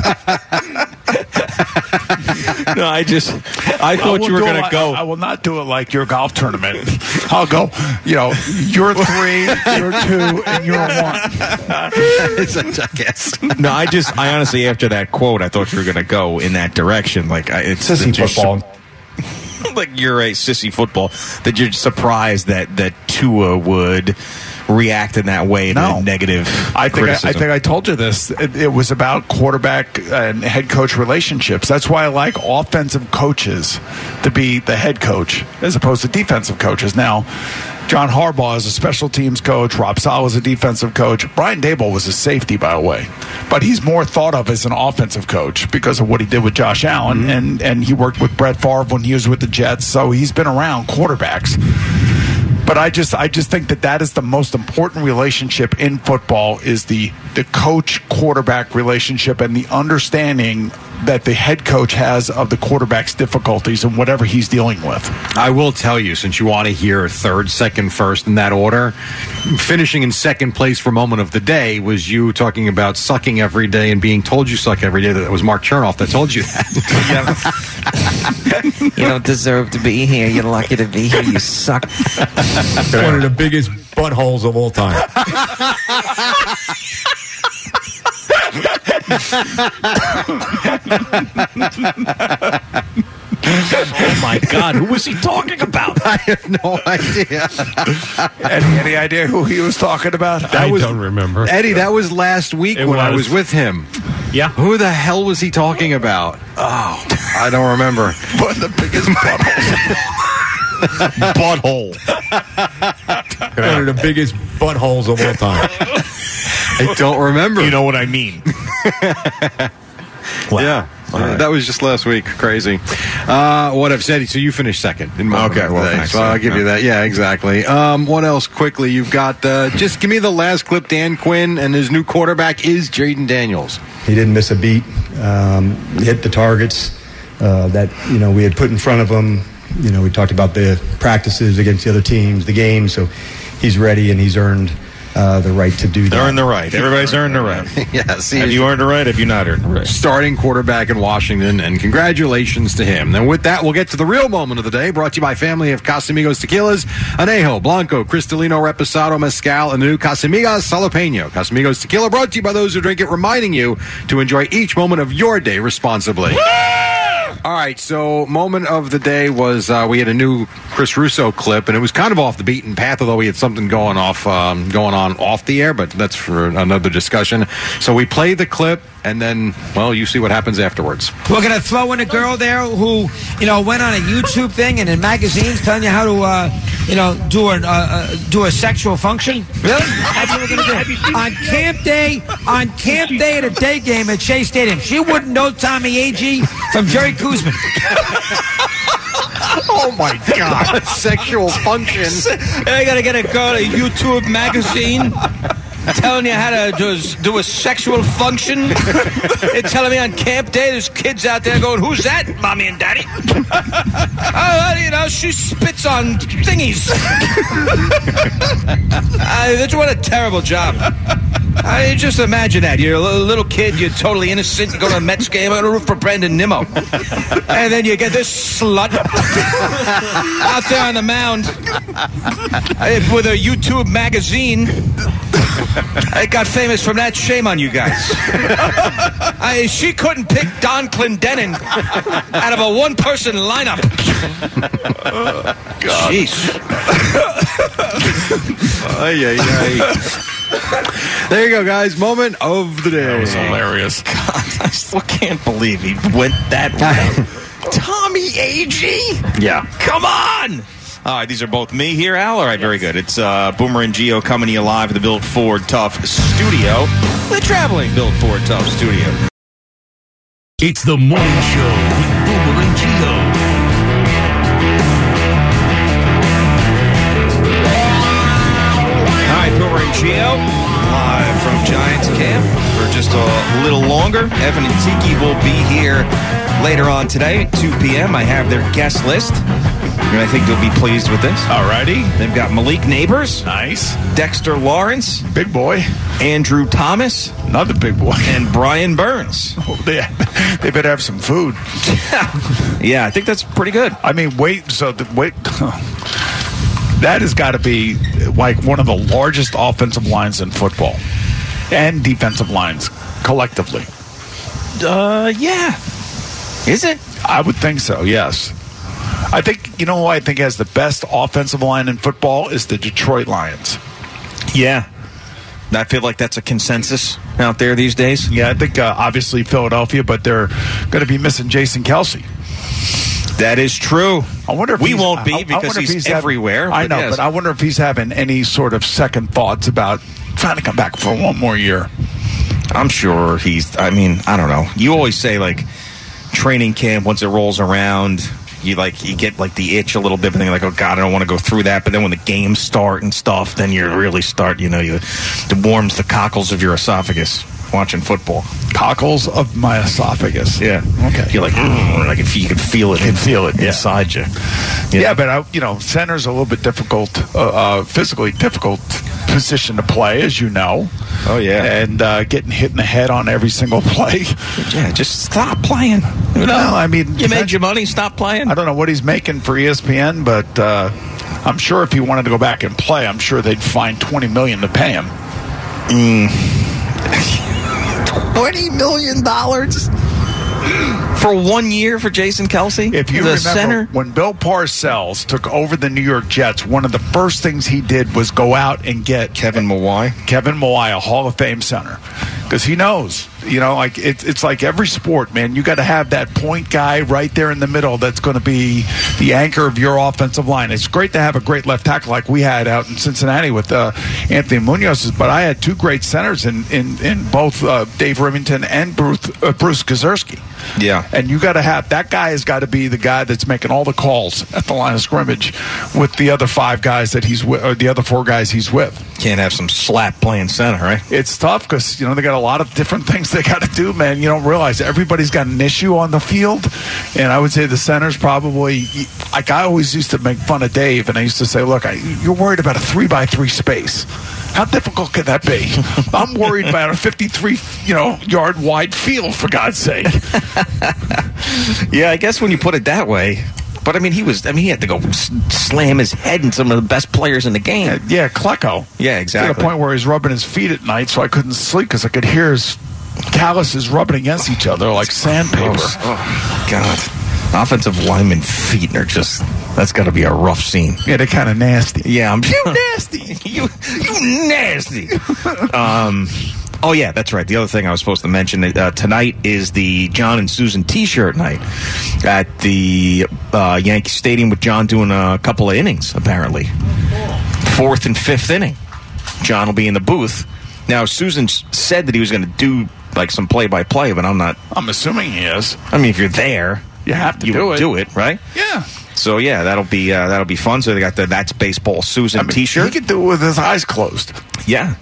No, I just, I thought will you were do it going to like- go. I will not do it like your golf tournament. I'll go, you know, you're three, you're two, and you're one. It's a jackass. No, I just, I honestly, after that quote, I thought you were going to go in that direction. Like, I, it's Sissy it's just- football. like you're a sissy football, that you're surprised that, that Tua would react in that way to No. negative I think I, I criticism. think I told you this. It, it was about quarterback and head coach relationships. That's why I like offensive coaches to be the head coach as opposed to defensive coaches. Now, John Harbaugh is a special teams coach. Rob Saleh was a defensive coach. Brian Daboll was a safety, by the way. But he's more thought of as an offensive coach because of what he did with Josh Allen. Mm-hmm. And, and he worked with Brett Favre when he was with the Jets. So he's been around quarterbacks. But I just I just think that that is the most important relationship in football is the, the coach-quarterback relationship and the understanding that the head coach has of the quarterback's difficulties and whatever he's dealing with. I will tell you, since you want to hear third, second, first in that order, finishing in second place for moment of the day was you talking about sucking every day and being told you suck every day. That was Mark Chernoff that told you that. You don't deserve to be here. You're lucky to be here. You suck. One of the biggest buttholes of all time. Oh my God, who was he talking about? I have no idea. Eddie, any idea who he was talking about? That I was, don't remember. Eddie, that was last week it when was. I was with him. Yeah. Who the hell was he talking about? Oh, I don't remember. One of the biggest buttholes. Butthole. One of the biggest buttholes of all time. I don't remember. You know what I mean. Wow. Yeah. Right. That was just last week. Crazy. Uh, what I've said, so you finished second. In my okay, well, thanks. So I'll give you that. Yeah, exactly. Um, what else quickly? You've got, uh, just give me the last clip. Dan Quinn and his new quarterback is Jaden Daniels. He didn't miss a beat. Um, hit the targets uh, that, you know, we had put in front of him. You know, we talked about the practices against the other teams, the games. So he's ready and he's earned Uh, the right to do that. Earn the right. Everybody's earned the right. Yes. Have you earned the right? Have you not earned the right? Starting quarterback in Washington, and congratulations to him. And with that, we'll get to the real moment of the day, brought to you by family of Casamigos Tequilas, Anejo, Blanco, Cristalino, Reposado, Mezcal, and the new Casamigos Jalapeno. Casamigos Tequila brought to you by those who drink it, reminding you to enjoy each moment of your day responsibly. All right, so moment of the day was uh, we had a new Chris Russo clip, and it was kind of off the beaten path, although we had something going off, um, going on off the air, but that's for another discussion. So we play the clip, and then, well, you see what happens afterwards. We're going to throw in a girl there who, you know, went on a YouTube thing and in magazines telling you how to, uh, you know, do a, uh, do a sexual function. Really? That's what we're going to do. On camp day, on camp day at a day game at Shea Stadium. She wouldn't know Tommy Agee from Jerry Kuzman. Oh, my God. Sexual function. I got to get a girl a YouTube magazine telling you how to do, do a sexual function. They're telling me on camp day there's kids out there going, who's that, mommy and daddy? Oh, you know, she spits on thingies. uh, what a terrible job. I just imagine that. You're a little kid, you're totally innocent, you go to a Mets game, on a roof for Brandon Nimmo. And then you get this slut out there on the mound with a YouTube magazine. I got famous from that. Shame on you guys. I, she couldn't pick Don Clendenin out of a one-person lineup. God. Jeez. Ay, ay, ay. There you go, guys. Moment of the day. That was hilarious. God, I still can't believe he went that way. Tommy Agee? Yeah. Come on! All right, these are both me here, Al. All right, very good. It's uh, Boomer and Gio coming to you live at the Built Ford Tough studio. The traveling Built Ford Tough studio. It's the morning show with Boomer and Gio. All right, Boomer and Gio, live from Giants camp for just a little longer. Evan and Tiki will be here later on today at two p.m. I have their guest list, and I think they'll be pleased with this. Alrighty. They've got Malik Neighbors. Nice. Dexter Lawrence. Big boy. Andrew Thomas. Another big boy. And Brian Burns. Oh, they, they better have some food. Yeah, I think that's pretty good. I mean, wait, so the, wait. That has got to be like one of the largest offensive lines in football and defensive lines collectively. Uh, yeah. Is it? I would think so, yes. I think, you know who I think has the best offensive line in football is the Detroit Lions. Yeah. I feel like that's a consensus out there these days. Yeah, I think uh, obviously Philadelphia, but they're going to be missing Jason Kelce. That is true. I wonder if we he's- won't I- be I because wonder if he's, having- everywhere. I but know, yes. but I wonder if he's having any sort of second thoughts about trying to come back for one more year. I'm sure he's. I mean, I don't know. You always say like training camp once it rolls around, you like you get like the itch a little bit, but then you're like, oh god, I don't want to go through that. But then when the games start and stuff, then you really start. You know, you it warms the cockles of your esophagus watching football. Cockles of my esophagus. Yeah. Okay. You're like, mm, like if you can feel it, can feel it inside you. Yeah, but I, you know, center's a little bit difficult, uh, uh, physically difficult position to play, as you know. Oh yeah, and uh, getting hit in the head on every single play. Yeah, just stop playing. You know, I mean, you made your money. Stop playing. I don't know what he's making for E S P N, but uh, I'm sure if he wanted to go back and play, I'm sure they'd find twenty million dollars to pay him. Mm. twenty million dollars for one year for Jason Kelce? If you the remember, center? when Bill Parcells took over the New York Jets, one of the first things he did was go out and get Kevin Mawai, Kevin Mawai, a Hall of Fame center, because he knows, you know, like it, it's like every sport, man. You got to have that point guy right there in the middle that's going to be the anchor of your offensive line. It's great to have a great left tackle like we had out in Cincinnati with uh, Anthony Munoz, but I had two great centers in in, in both uh, Dave Remington and Bruce, uh, Bruce Gazerski. Yeah. And you got to have that guy has got to be the guy that's making all the calls at the line of scrimmage with the other five guys that he's with, or the other four guys he's with. Can't have some slap playing center, right? It's tough because, you know, they got a lot of different things they got to do, man. You don't realize everybody's got an issue on the field. And I would say the center's probably, like I always used to make fun of Dave, and I used to say, look, I, you're worried about a three by three space. How difficult could that be? I'm worried about a fifty-three, you know, yard wide field, for God's sake. Yeah, I guess when you put it that way. But, I mean, he was, I mean, he had to go s- slam his head in some of the best players in the game. Yeah, yeah Klecko. Yeah, exactly. To the point where he's rubbing his feet at night, so I couldn't sleep because I could hear his calluses rubbing against each other like sandpaper. Gross. Oh, God. Offensive lineman feet are just, that's got to be a rough scene. Yeah, they're kind of nasty. Yeah, I'm You nasty. you, you nasty. um, oh, yeah, that's right. The other thing I was supposed to mention, uh, tonight is the John and Susan T-shirt night at the uh, Yankee Stadium with John doing a couple of innings, apparently. Fourth and fifth inning. John will be in the booth. Now, Susan said that he was going to do, like, some play-by-play, but I'm not. I'm assuming he is. I mean, if you're there, you have to you do would it. do it, right? Yeah. So, yeah, that'll be uh, that'll be fun. So they got the That's Baseball Susan I mean, T-shirt. He could do it with his eyes closed. Yeah.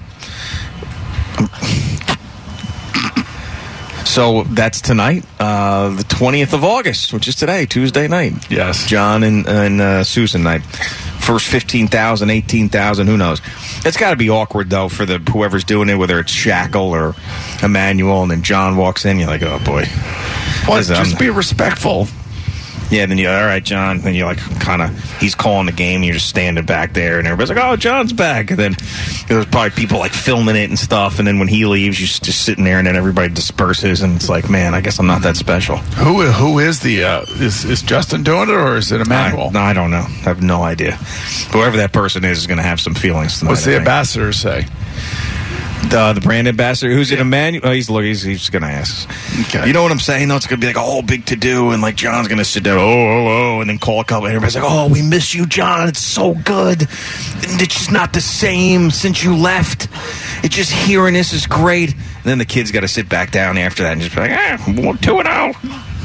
So that's tonight, uh, the twentieth of August, which is today, Tuesday night. Yes. John and, and uh, Susan night. First fifteen thousand, eighteen thousand, who knows? It's got to be awkward, though, for the whoever's doing it, whether it's Shackle or Emmanuel, and then John walks in, you're like, oh, boy. Well, Listen, just I'm- be respectful. Yeah, then you're, all right, John. Then you're like, kind of, he's calling the game, and you're just standing back there, and everybody's like, oh, John's back. And then there's probably people like filming it and stuff, and then when he leaves, you're just, just sitting there, and then everybody disperses, and it's like, man, I guess I'm not that special. Who who is the uh, is is Justin doing it, or is it Emmanuel? I, no, I don't know. I have no idea. Whoever that person is is going to have some feelings tonight. What's the I think. ambassador say? The, the brand ambassador, who's it, Emmanuel? Oh, he's look, he's, he's going to ask. Okay. You know what I'm saying? Though it's going to be like a whole big to do, and like John's going to sit there, oh, oh, oh, and then call a couple. And everybody's like, oh, we miss you, John. It's so good. And it's just not the same since you left. It's just hearing this is great. And then the kid's got to sit back down after that and just be like, ah, two and oh.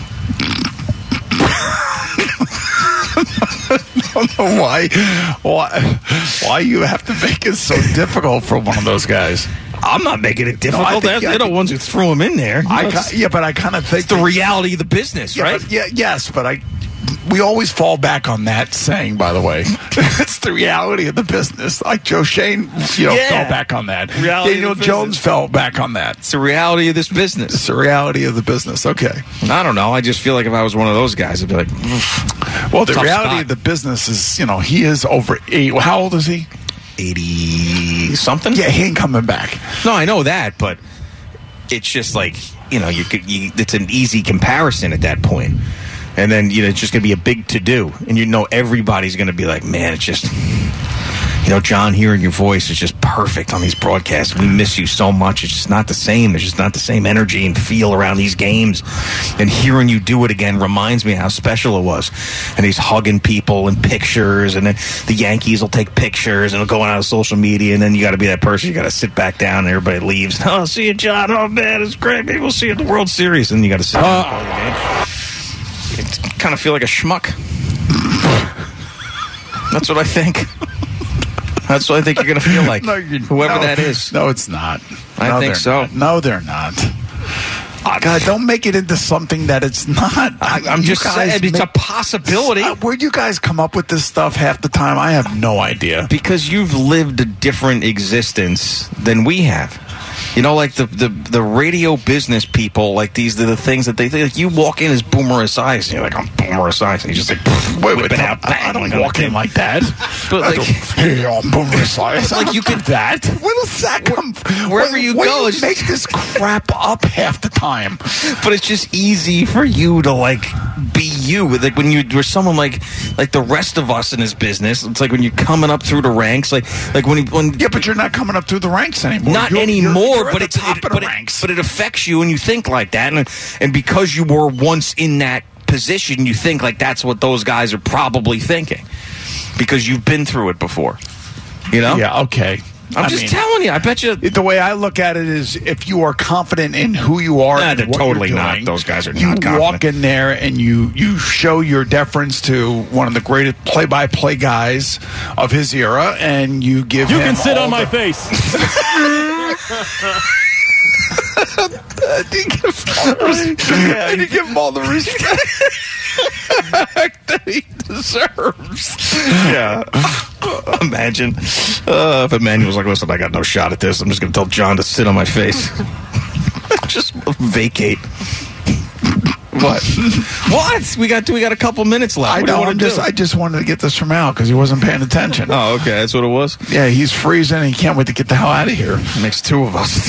I don't know why, why, why you have to make it so difficult for one of those guys. I'm not making it No, I difficult. think- They're I the think- ones who threw him in there. I That's- ki- yeah, but I kind of think it's the that- reality of the business, yeah, right? but- yeah, yes, but I. We always fall back on that saying, by the way. It's the reality of the business. Like Joe Shane, you know, Yeah. fell back on that. Reality Daniel of the Jones business. fell back on that. It's the reality of this business. It's the reality of the business. Okay. I don't know. I just feel like if I was one of those guys, I'd be like, Well, the Tough reality spot. of the business is, you know, he is over eight. How old is he? eighty something? Yeah, he ain't coming back. No, I know that, but it's just like, you know, you could, you, it's an easy comparison at that point. And then, you know, it's just going to be a big to-do. And you know everybody's going to be like, man, it's just, you know, John, hearing your voice is just perfect on these broadcasts. We miss you so much. It's just not the same. There's just not the same energy and feel around these games. And hearing you do it again reminds me how special it was. And he's hugging people and pictures, and then the Yankees will take pictures and it'll go on out of social media, and then you got to be that person. You got to sit back down and everybody leaves. Oh, see you, John. Oh, man, it's great. Maybe we'll see you at the World Series. And you got to sit down and play the game. You kind of feel like a schmuck. That's what I think. That's what I think you're going to feel like. No, you, whoever no, that is. No, it's not. I no, think so. Not. No, they're not. Oh, God, don't make it into something that it's not. I, I'm you just saying it's make, a possibility. Uh, where do you guys come up with this stuff half the time? I have no idea. Because you've lived a different existence than we have. You know, like the, the, the radio business people, like these are the things that they think. Like you walk in as Boomer Esiason, and you're like, I'm Boomer Esiason. And you just like, wait, whip wait, it out. I, I don't walk in like that. But like, hey, I'm Boomer Esiason. Like you can that. Where does that come from? Wherever you where go, you it's make this crap up half the time. But it's just easy for you to like be you. Like when you were someone like like the rest of us in this business, it's like when you're coming up through the ranks, like like when you, when yeah, but you're not coming up through the ranks anymore. Not you're, anymore, you're, you're but it's it, it, but, it, but it affects you, and you think like that, and and because you were once in that position, you think like that's what those guys are probably thinking because you've been through it before. You know? Yeah. Okay. I'm I just mean, telling you. I bet you. The way I look at it is, if you are confident in who you are, Nah, and they're what totally you're not. doing, Those guys are you not confident. walk in there and you you show your deference to one of the greatest play-by-play guys of his era, and you give You him can sit all on my the- face. and you give all the respect, and you give him all the respect that he deserves. Yeah. Imagine uh, if Emmanuel's like, listen, I got no shot at this. I'm just going to tell John to sit on my face. Just vacate. What? What? We got we got a couple minutes left. I What do you know. wanna I'm just. do? I just wanted to get this from Al because he wasn't paying attention. Oh, okay. That's what it was. Yeah, he's freezing. and He can't wait to get the hell out of here. Makes two of us.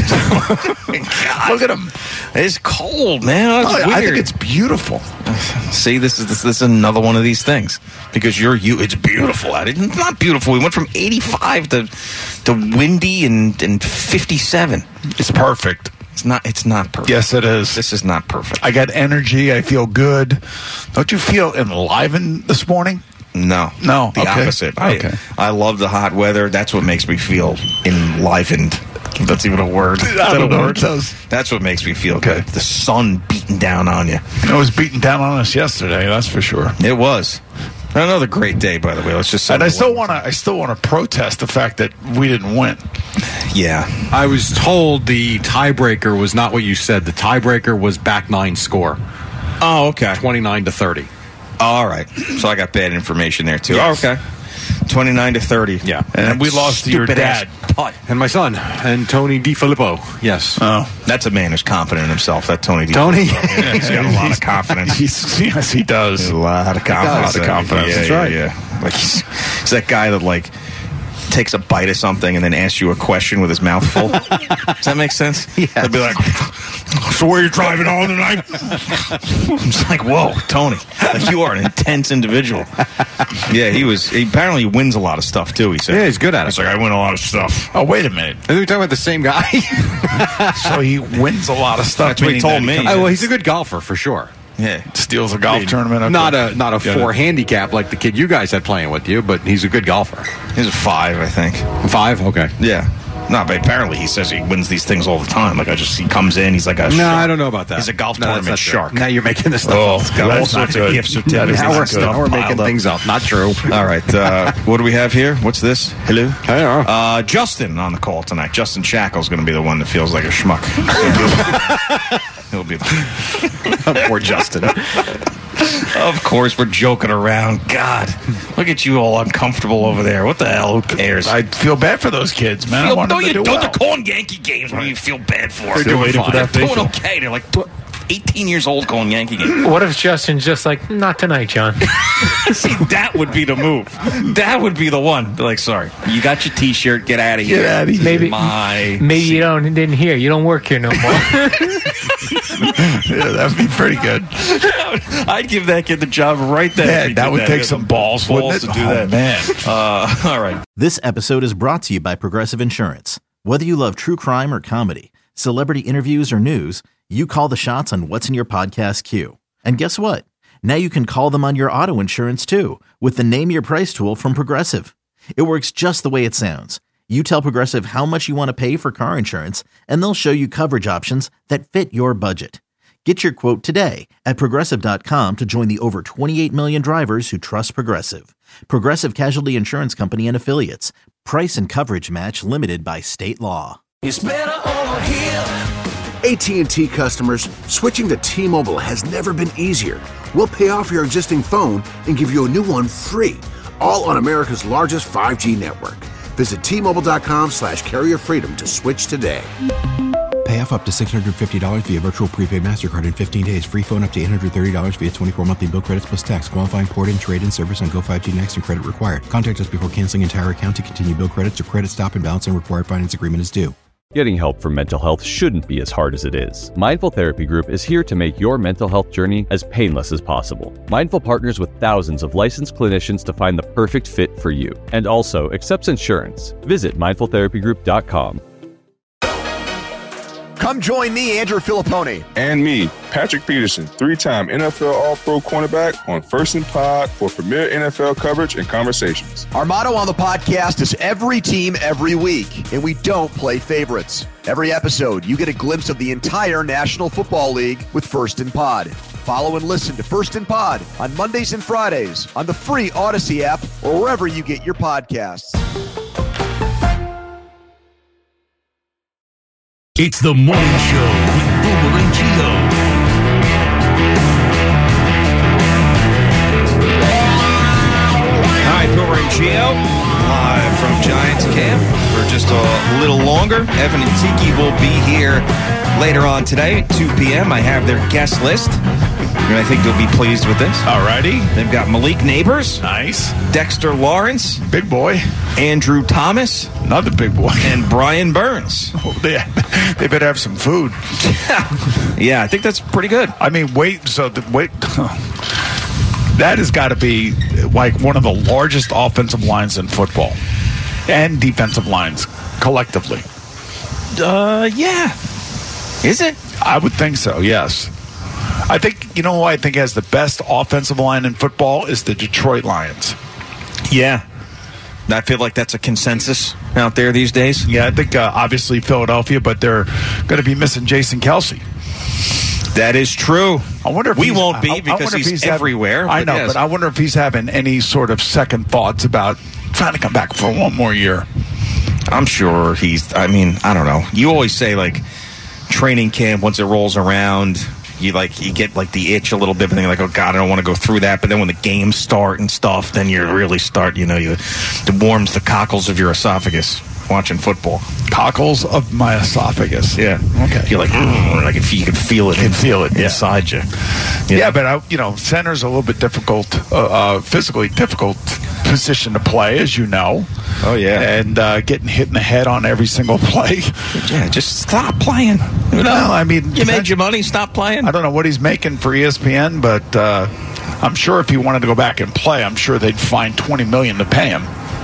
God. Look at him. It's cold, man. That's Oh, I think weird. it's beautiful. See, this is this, this is another one of these things because you're you. It's beautiful out. It's not beautiful. We went from eighty-five to to windy and and fifty-seven. It's perfect. It's not. It's not perfect. Yes, it is. This is not perfect. I got energy. I feel good. Don't you feel enlivened this morning? No, No, the okay. opposite. I, Okay. I love the hot weather. That's what makes me feel enlivened. If that's even a word. Is that don't a know. word? It does. That's what makes me feel good. The sun beating down on you. It was beating down on us yesterday. That's for sure. It was. Another great day, by the way. Let's just say And I the still weather. want to. I still want to protest the fact that we didn't win. Yeah. I was told the tiebreaker was not what you said. The tiebreaker was back nine score. Oh, okay. twenty-nine to thirty. All right. So I got bad information there, too. Yes. Oh, okay. twenty-nine to thirty. Yeah. And we lost to your Stupid dad. ass putt. And my son, and Tony DiFilippo. Yes. Oh, That's a man who's confident in himself. That Tony. Tony? Yeah, he's got a lot of confidence. He's, yes, he does. A lot of confidence. A lot of confidence. Yeah, That's yeah, right. Yeah. Like he's, he's that guy that like takes a bite of something and then asks you a question with his mouth full. Does that make sense? Yeah. He'll be like, "So where are you driving on tonight?" I'm just like, "Whoa, Tony! Like you are an intense individual." Yeah, he was. He apparently wins a lot of stuff too. He said, Yeah, he's good at it. He's like, "I win a lot of stuff." Oh, wait a minute. I think we're talking about the same guy. So he wins a lot of stuff. That's what he meaning told that me. comes- Oh, well, he's a good golfer for sure. Yeah. Steals a golf tournament. Okay. Not a not a Get four it. handicap like the kid you guys had playing with you, but he's a good golfer. He's a five, I think. Five, okay. Yeah. No, but apparently he says he wins these things all the time. Like I just, he comes in, he's like a No, shark. I don't know about that. He's a golf No, that's tournament not true. shark. Now you're making this stuff Oh, up. he's got all that's not sorts of good. gift That certificates. is Now not we're, good. now we're making piled up. things up. Not true. All right, uh, what do we have here? What's this? Hello? Hello. Uh, Justin on the call tonight. Justin Shackle's going to be the one that feels like a schmuck. He'll be the... Poor Justin. Of course, we're joking around. God, look at you all uncomfortable over there. What the hell? Who cares? I feel bad for those kids, man. I Feel, want no, them to you do don't. well. They're calling Yankee games. What do you feel bad for? They're doing waiting for that They're doing facial. okay. They're like eighteen years old calling Yankee games. What if Justin's just like, not tonight, John? See, that would be the move. That would be the one. Be like, sorry, you got your T-shirt. Get out of here. Get out of here. Maybe, My maybe you don't didn't hear. You don't work here no more. Yeah, that would be pretty good. I'd give that kid the job right there. Yeah, if he that did would that. take He some has balls, wouldn't balls it? to do Oh, that. man. Uh, all right. This episode is brought to you by Progressive Insurance. Whether you love true crime or comedy, celebrity interviews or news, you call the shots on what's in your podcast queue. And guess what? Now you can call them on your auto insurance too with the Name Your Price tool from Progressive. It works just the way it sounds. You tell Progressive how much you want to pay for car insurance, and they'll show you coverage options that fit your budget. Get your quote today at Progressive dot com to join the over twenty-eight million drivers who trust Progressive. Progressive Casualty Insurance Company and Affiliates. Price and coverage match limited by state law. It's better over here. A T and T customers, switching to T-Mobile has never been easier. We'll pay off your existing phone and give you a new one free, all on America's largest five G network. Visit T Mobile dot com slash carrier freedom to switch today. Pay off up to six hundred fifty dollars via virtual prepaid MasterCard in fifteen days. Free phone up to eight hundred thirty dollars via twenty-four monthly bill credits plus tax. Qualifying port-in, trade-in service on Go five G Next and credit required. Contact us before canceling entire account to continue bill credits or credit stop and balance and required finance agreement is due. Getting help for mental health shouldn't be as hard as it is. Mindful Therapy Group is here to make your mental health journey as painless as possible. Mindful partners with thousands of licensed clinicians to find the perfect fit for you, and also accepts insurance. Visit mindful therapy group dot com. Come join me, Andrew Filippone. And me, Patrick Peterson, three-time N F L All-Pro cornerback on First and Pod for premier N F L coverage and conversations. Our motto on the podcast is every team, every week, and we don't play favorites. Every episode, you get a glimpse of the entire National Football League with First and Pod. Follow and listen to First and Pod on Mondays and Fridays on the free Odyssey app or wherever you get your podcasts. It's the morning show with Boomer and Gio. Hi, Boomer and Gio, live from Giants camp for just a little longer. Evan and Tiki will be here later on today at two p.m. I have their guest list, and I think they'll be pleased with this. Alrighty. They've got Malik Neighbors. Nice. Dexter Lawrence. Big boy. Andrew Thomas. Another big boy. And Brian Burns. Oh, they, they better have some food. Yeah, I think that's pretty good. I mean, wait, so the wait. That has got to be like one of the largest offensive lines in football and defensive lines collectively. Uh, yeah. Is it? I would think so, yes. I think, you know who I think has the best offensive line in football is the Detroit Lions. Yeah. I feel like that's a consensus out there these days. Yeah, I think uh, obviously Philadelphia, but they're going to be missing Jason Kelce. That is true. I wonder if we he's, won't be I, I because he's, he's, having, everywhere. I know, yes. but I wonder if he's having any sort of second thoughts about trying to come back for one more year. I'm sure he's, I mean, I don't know. You always say, like, training camp, once it rolls around, you like you get like the itch a little bit, but then you're like, oh God, I don't want to go through that. But then when the games start and stuff, then you really start, you know, you it warms the cockles of your esophagus watching football. Cockles of my esophagus. Yeah. Okay. You're like, mm, like if you can feel it, you can feel it inside yeah. you. Yeah, yeah but I, you know, center's a little bit difficult, uh, uh, physically difficult position to play, as you know. Oh yeah. And uh, getting hit in the head on every single play. Yeah, just stop playing. You know, I mean, you made your money. Stop playing. I don't know what he's making for E S P N, but uh, I'm sure if he wanted to go back and play, I'm sure they'd find twenty million dollars to pay him.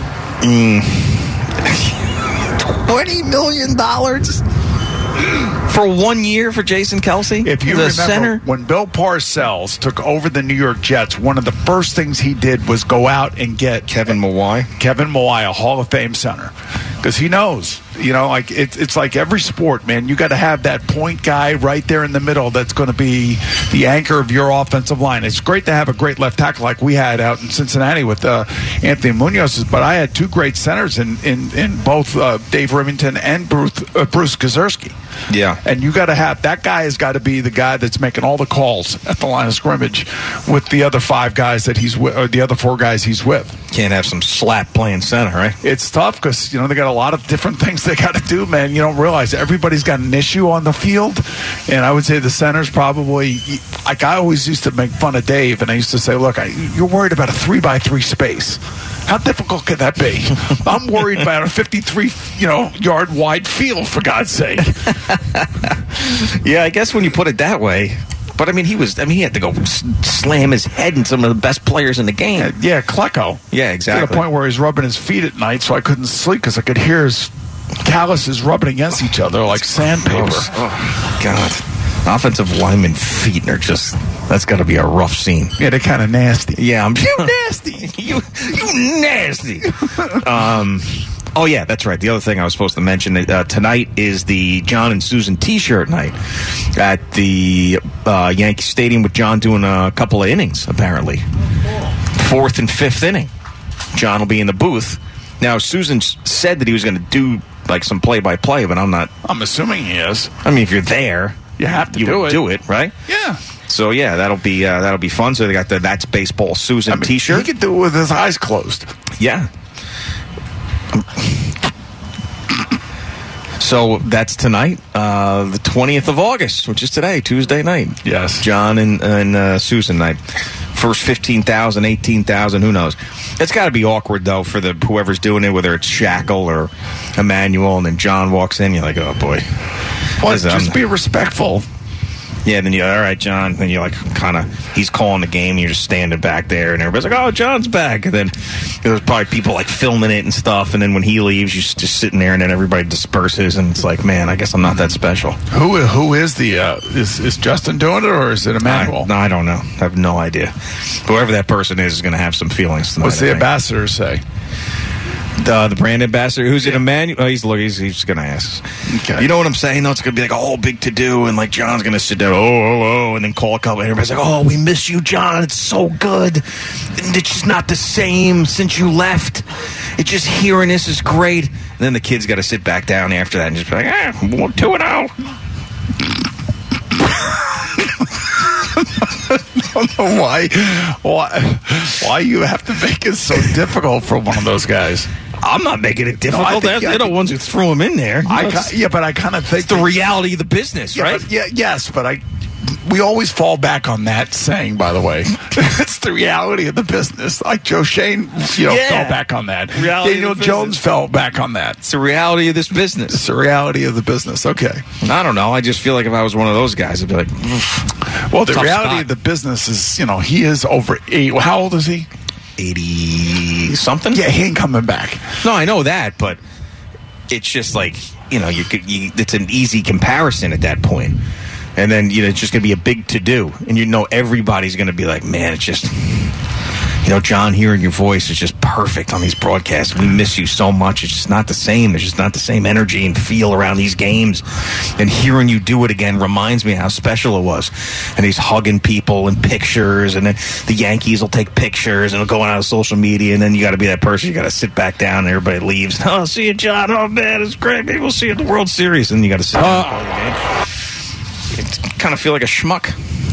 Mm. twenty million dollars for one year for Jason Kelce? If you the remember, center? when Bill Parcells took over the New York Jets, one of the first things he did was go out and get Kevin Mawai. Kevin Mawai, a Hall of Fame center, because he knows, you know, like it, it's like every sport, man. You got to have that point guy right there in the middle that's going to be the anchor of your offensive line. It's great to have a great left tackle like we had out in Cincinnati with uh, Anthony Munoz, but I had two great centers in in, in both uh, Dave Rimington and Bruce, uh, Bruce Gazerski. Yeah. And you got to have that guy has got to be the guy that's making all the calls at the line of scrimmage with the other five guys that he's with, or the other four guys he's with. Can't have some slap playing center, right? It's tough because, you know, they got a lot of different things they got to do, man. You don't realize everybody's got an issue on the field. And I would say the center's probably, like I always used to make fun of Dave, and I used to say, look, I, you're worried about a three by three space. How difficult could that be? I'm worried about a fifty-three, you know, yard wide field, for God's sake. Yeah, I guess when you put it that way. But, I mean, he was, I mean, he had to go s- slam his head in some of the best players in the game. Yeah, yeah Klecko. Yeah, exactly. To the point where he's rubbing his feet at night, so I couldn't sleep because I could hear his calluses rubbing against each other like sandpaper. Gross. Oh, God. Offensive lineman feet are just, that's got to be a rough scene. Yeah, they're kind of nasty. Yeah, I'm You nasty. you, you nasty. um, oh, yeah, that's right. The other thing I was supposed to mention, uh, tonight is the John and Susan T-shirt night at the uh, Yankee Stadium with John doing a couple of innings, apparently. Fourth and fifth inning. John will be in the booth. Now, Susan s- said that he was going to do, like, some play-by-play, but I'm not... I'm assuming he is. I mean, if you're there... You have to you do would it. do it, right? Yeah. So yeah, that'll be uh, that'll be fun. So they got the That's Baseball Susan I mean, T-shirt. He could do it with his eyes closed. Yeah. So that's tonight, uh, the twentieth of August, which is today, Tuesday night. Yes. John and, and uh, Susan night. First fifteen thousand, eighteen thousand, who knows? It's got to be awkward, though, for the whoever's doing it, whether it's Shackle or Emmanuel, and then John walks in, you're like, oh, boy. Well, Listen, just I'm- be respectful. Yeah, then you're, all right, John. Then you're like, kind of, he's calling the game, and you're just standing back there, and everybody's like, oh, John's back. And then there's probably people, like, filming it and stuff, and then when he leaves, you're just sitting there, and then everybody disperses, and it's like, man, I guess I'm not that special. Who Who is the, uh, is, is Justin doing it, or is it Emmanuel? I, no, I don't know. I have no idea. Whoever that person is is going to have some feelings tonight. What's I the think. ambassador say? The, the brand ambassador, who's it, Emmanuel? Oh, he's, look, he's, he's going to ask. Okay. You know what I'm saying, though? It's going to be like a whole big to-do, and like John's going to sit there, oh, oh, oh, and then call a couple, and everybody's like, oh, we miss you, John. It's so good. And it's just not the same since you left. It's just hearing this is great. And then the kid's got to sit back down after that and just be like, ah, we're two and oh. I don't know why, why, why you have to make it so difficult for one of those guys. I'm not making it difficult. No, I think- they're, I they're the think- ones who threw him in there. I You know, ca- yeah, but I kind of think it's the reality of the business, yeah, right? but- yeah, yes, but I. We always fall back on that saying, by the way. It's the reality of the business. Like Joe Shane, you know, Yeah. fell back on that. Reality Daniel of the Jones business. fell back on that. It's the reality of this business. It's the reality of the business. Okay. I don't know. I just feel like if I was one of those guys, I'd be like, Well, the Tough reality spot. of the business is, you know, he is over eight. How old is he? eighty something? Yeah, he ain't coming back. No, I know that, but it's just like, you know, you could, you, it's an easy comparison at that point. And then, you know, it's just going to be a big to-do. And you know everybody's going to be like, man, it's just, you know, John, hearing your voice is just perfect on these broadcasts. We miss you so much. It's just not the same. There's just not the same energy and feel around these games. And hearing you do it again reminds me how special it was. And he's hugging people and pictures. And then the Yankees will take pictures and it'll go out on social media. And then you got to be that person. You got to sit back down and everybody leaves. Oh, see you, John. Oh, man, it's great. Maybe we'll see you at the World Series. And then you got to sit down and play the game. You kind of feel like a schmuck.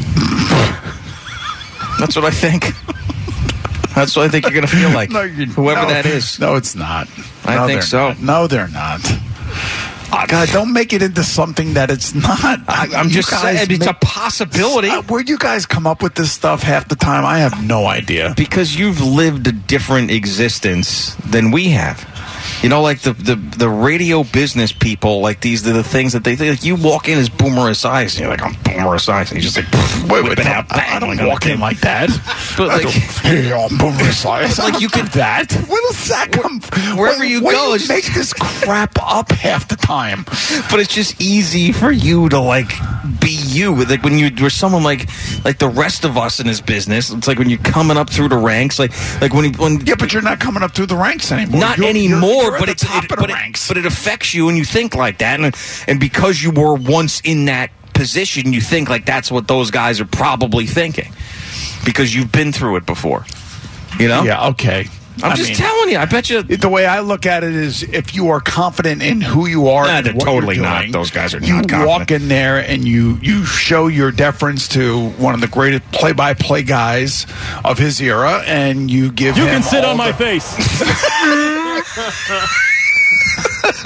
That's what I think. That's what I think you're going to feel like. No, you- Whoever no, that is. No, it's not. I No, think they're so. not. No, they're not. Oh, God, don't make it into something that it's not. I, I'm You just guys saying it's make- a possibility. Uh, where you guys come up with this stuff half the time, I have no idea. Because you've lived a different existence than we have. You know, like the, the, the radio business people, like these are the things that they think. Like you walk in as Boomer Esiason, and you're like, I'm Boomer Esiason. You just like, Wait, whip wait, it no, out. I, I bang, don't walk in like that. But I like, don't- hey, I'm Boomer Esiason. like you could that. Where does that come? Wherever where, you where go, do you it's- make this crap up half the time. but it's just easy for you to like be you. Like when you were someone like like the rest of us in this business, it's like when you're coming up through the ranks, like like when you, when Yeah, but you're not coming up through the ranks anymore. not You're- you're- anymore, you're at but the it's top it, of the but, it, ranks. but it affects you and you think like that, and and because you were once in that position, you think like that's what those guys are probably thinking because you've been through it before. You know? Yeah, okay. I'm I just mean, telling you. I bet you. The way I look at it is, if you are confident in who you are, Nah, and they're what totally you're not. doing, Those guys are you not confident. walk in there and you you show your deference to one of the greatest play-by-play guys of his era, and you give You him can sit all on my the- face.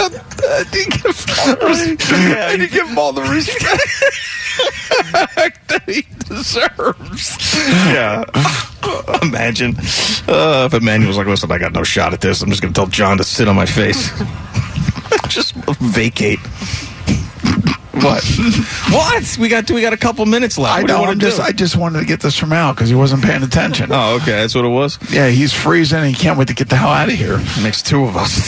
and you give, and you give him all the respect. that he deserves. Yeah. Imagine uh, if Emmanuel's like, listen, I got no shot at this. I'm just going to tell John to sit on my face. Just vacate. What? What? We got we got a couple minutes left. I What do you know. wanna I'm just do? I just wanted to get this from Al because he wasn't paying attention. Oh, okay. That's what it was. Yeah, he's freezing and he can't wait to get the hell out of here. Makes two of us.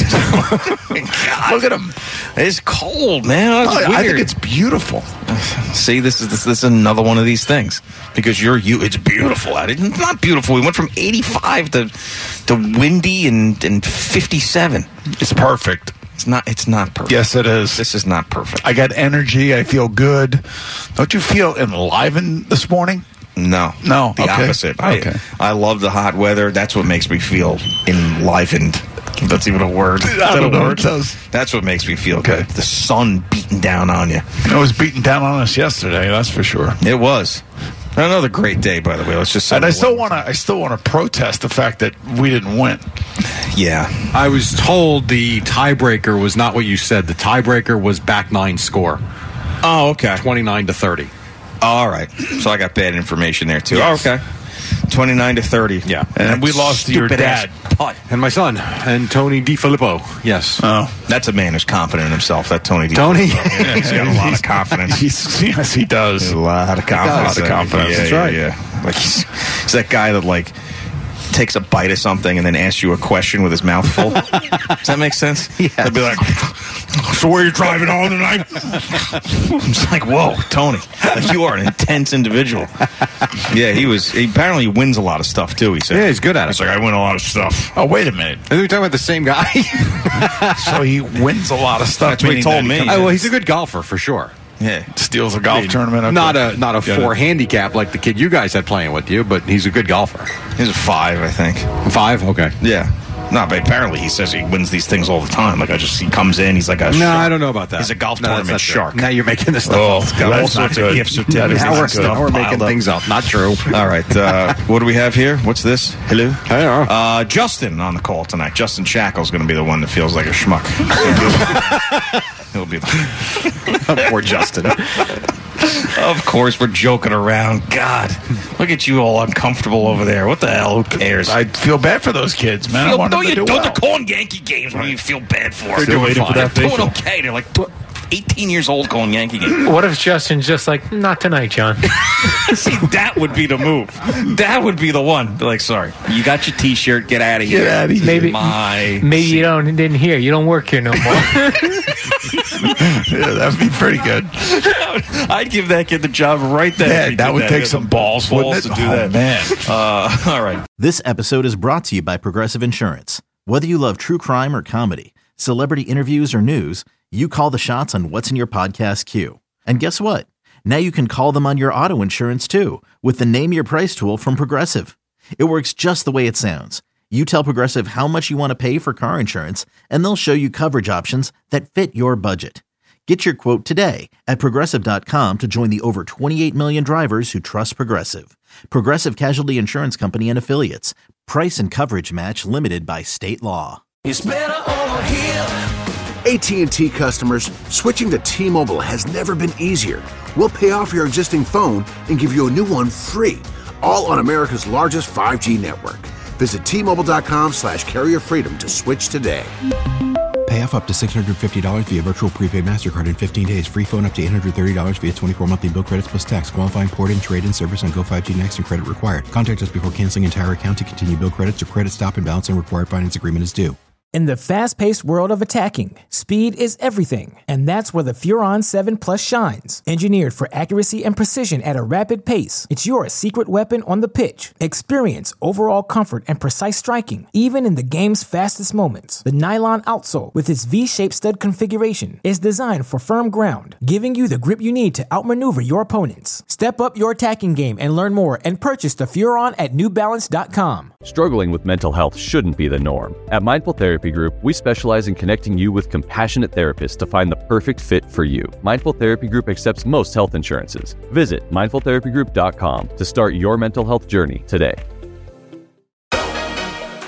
God. Look at him. It's cold, man. It's Oh, I think weird. it's beautiful. See, this is this, this is another one of these things because you're you. It's beautiful out. It's not beautiful. We went from eighty-five to to windy and and fifty-seven. It's perfect. It's not. It's not perfect. Yes, it is. This is not perfect. I got energy. I feel good. Don't you feel enlivened this morning? No, No. the okay. opposite. I, Okay. I love the hot weather. That's what makes me feel enlivened. If that's even a word. Is I that don't a know. word? It does. That's what makes me feel good. The sun beating down on you. It was beating down on us yesterday. That's for sure. It was. Another great day, by the way. Let's just say. And I still want to. I still want to protest the fact that we didn't win. Yeah. I was told the tiebreaker was not what you said. The tiebreaker was back nine score. Oh, okay. twenty-nine to thirty. All right. So I got bad information there, too. Yes. Oh, okay. twenty-nine to thirty. Yeah. And we lost to your Stupid dad. ass putt. And my son, and Tony DiFilippo. Yes. Oh, that's a man who's confident in himself. That Tony. D. Tony? Yeah, he's got a lot of confidence. He's, yes, he does. A lot of confidence. A lot of confidence. Yeah, That's yeah, right. Yeah. Like he's, he's that guy that like takes a bite of something and then asks you a question with his mouth full. Does that make sense? Yeah. He'll be like, "So where are you driving on tonight?" It's like, whoa, Tony, like you are an intense individual. Yeah, he was. He apparently wins a lot of stuff too. He said, Yeah, he's good at it. He's like, I win a lot of stuff. Oh, wait a minute. Are we talking about the same guy? So he wins a lot of stuff. That's what he meaning told that me. comes Oh, in well, he's a good golfer for sure. Yeah. Steals a golf tournament. Okay. Not a not a Got four it. handicap like the kid you guys had playing with you, but he's a good golfer. He's a five, I think. Five? Okay. Yeah. No, but apparently he says he wins these things all the time. Like I just, he comes in, he's like a No, shark. I don't know about that. He's a golf No, that's tournament not true. shark. Now you're making this stuff Oh, up. it's got all that's sorts not of good. gift That certificates. is Now we're, not good. now we're making piled up. things up. Not true. All right. Uh, what do we have here? What's this? Hello? Hey, uh, Uh, Justin on the call tonight. Justin Shackle's going to be the one that feels like a schmuck. He'll be the Poor Justin. Of course, we're joking around. God, look at you all uncomfortable over there. What the hell? Who cares? I feel bad for those kids, man. I feel, want them don't to you do don't well. the calling Yankee games when you feel bad for They're them. doing waiting for fine. that They're doing facial. okay. They're like eighteen years old calling Yankee games. What if Justin's just like, not tonight, John? See, that would be the move. That would be the one. Be like, sorry, you got your T-shirt. Get out of here. Get out of here. Maybe, My maybe you don't didn't hear. You don't work here no more. Yeah, that'd be pretty good. I'd give that kid the job right there. Yeah, if he that did would He take has some the balls, wouldn't it? to do Oh, that, man. Uh, all right. This episode is brought to you by Progressive Insurance. Whether you love true crime or comedy, celebrity interviews or news, you call the shots on what's in your podcast queue. And guess what? Now you can call them on your auto insurance too with the Name Your Price tool from Progressive. It works just the way it sounds. You tell Progressive how much you want to pay for car insurance, and they'll show you coverage options that fit your budget. Get your quote today at Progressive dot com to join the over twenty-eight million drivers who trust Progressive. Progressive Casualty Insurance Company and Affiliates. Price and coverage match limited by state law. It's better over here. A T and T customers, switching to T-Mobile has never been easier. We'll pay off your existing phone and give you a new one free, all on America's largest five G network. Visit T Mobile dot com slash carrier freedom to switch today. Pay off up to six hundred fifty dollars via virtual prepaid MasterCard in fifteen days. Free phone up to eight hundred thirty dollars via twenty-four monthly bill credits plus tax. Qualifying port-in, trade-in service on Go five G Next and credit required. Contact us before canceling entire account to continue bill credits or credit stop and balance and required finance agreement is due. In the fast-paced world of attacking, speed is everything, and that's where the Furon seven Plus shines. Engineered for accuracy and precision at a rapid pace, it's your secret weapon on the pitch. Experience overall comfort and precise striking, even in the game's fastest moments. The nylon outsole, with its V-shaped stud configuration, is designed for firm ground, giving you the grip you need to outmaneuver your opponents. Step up your attacking game and learn more and purchase the Furon at New Balance dot com. Struggling with mental health shouldn't be the norm. At Mindful Therapy Group, we specialize in connecting you with compassionate therapists to find the perfect fit for you. Mindful Therapy Group accepts most health insurances. Visit mindful therapy group dot com to start your mental health journey today.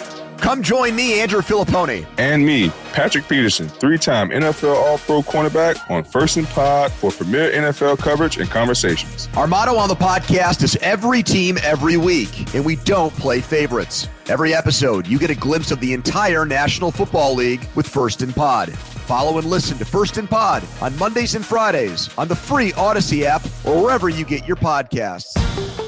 Come join me, Andrew Filipponi. And me, Patrick Peterson, three-time N F L All-Pro cornerback on First and Pod for premier N F L coverage and conversations. Our motto on the podcast is every team, every week, and we don't play favorites. Every episode, you get a glimpse of the entire National Football League with First and Pod. Follow and listen to First and Pod on Mondays and Fridays on the free Odyssey app or wherever you get your podcasts.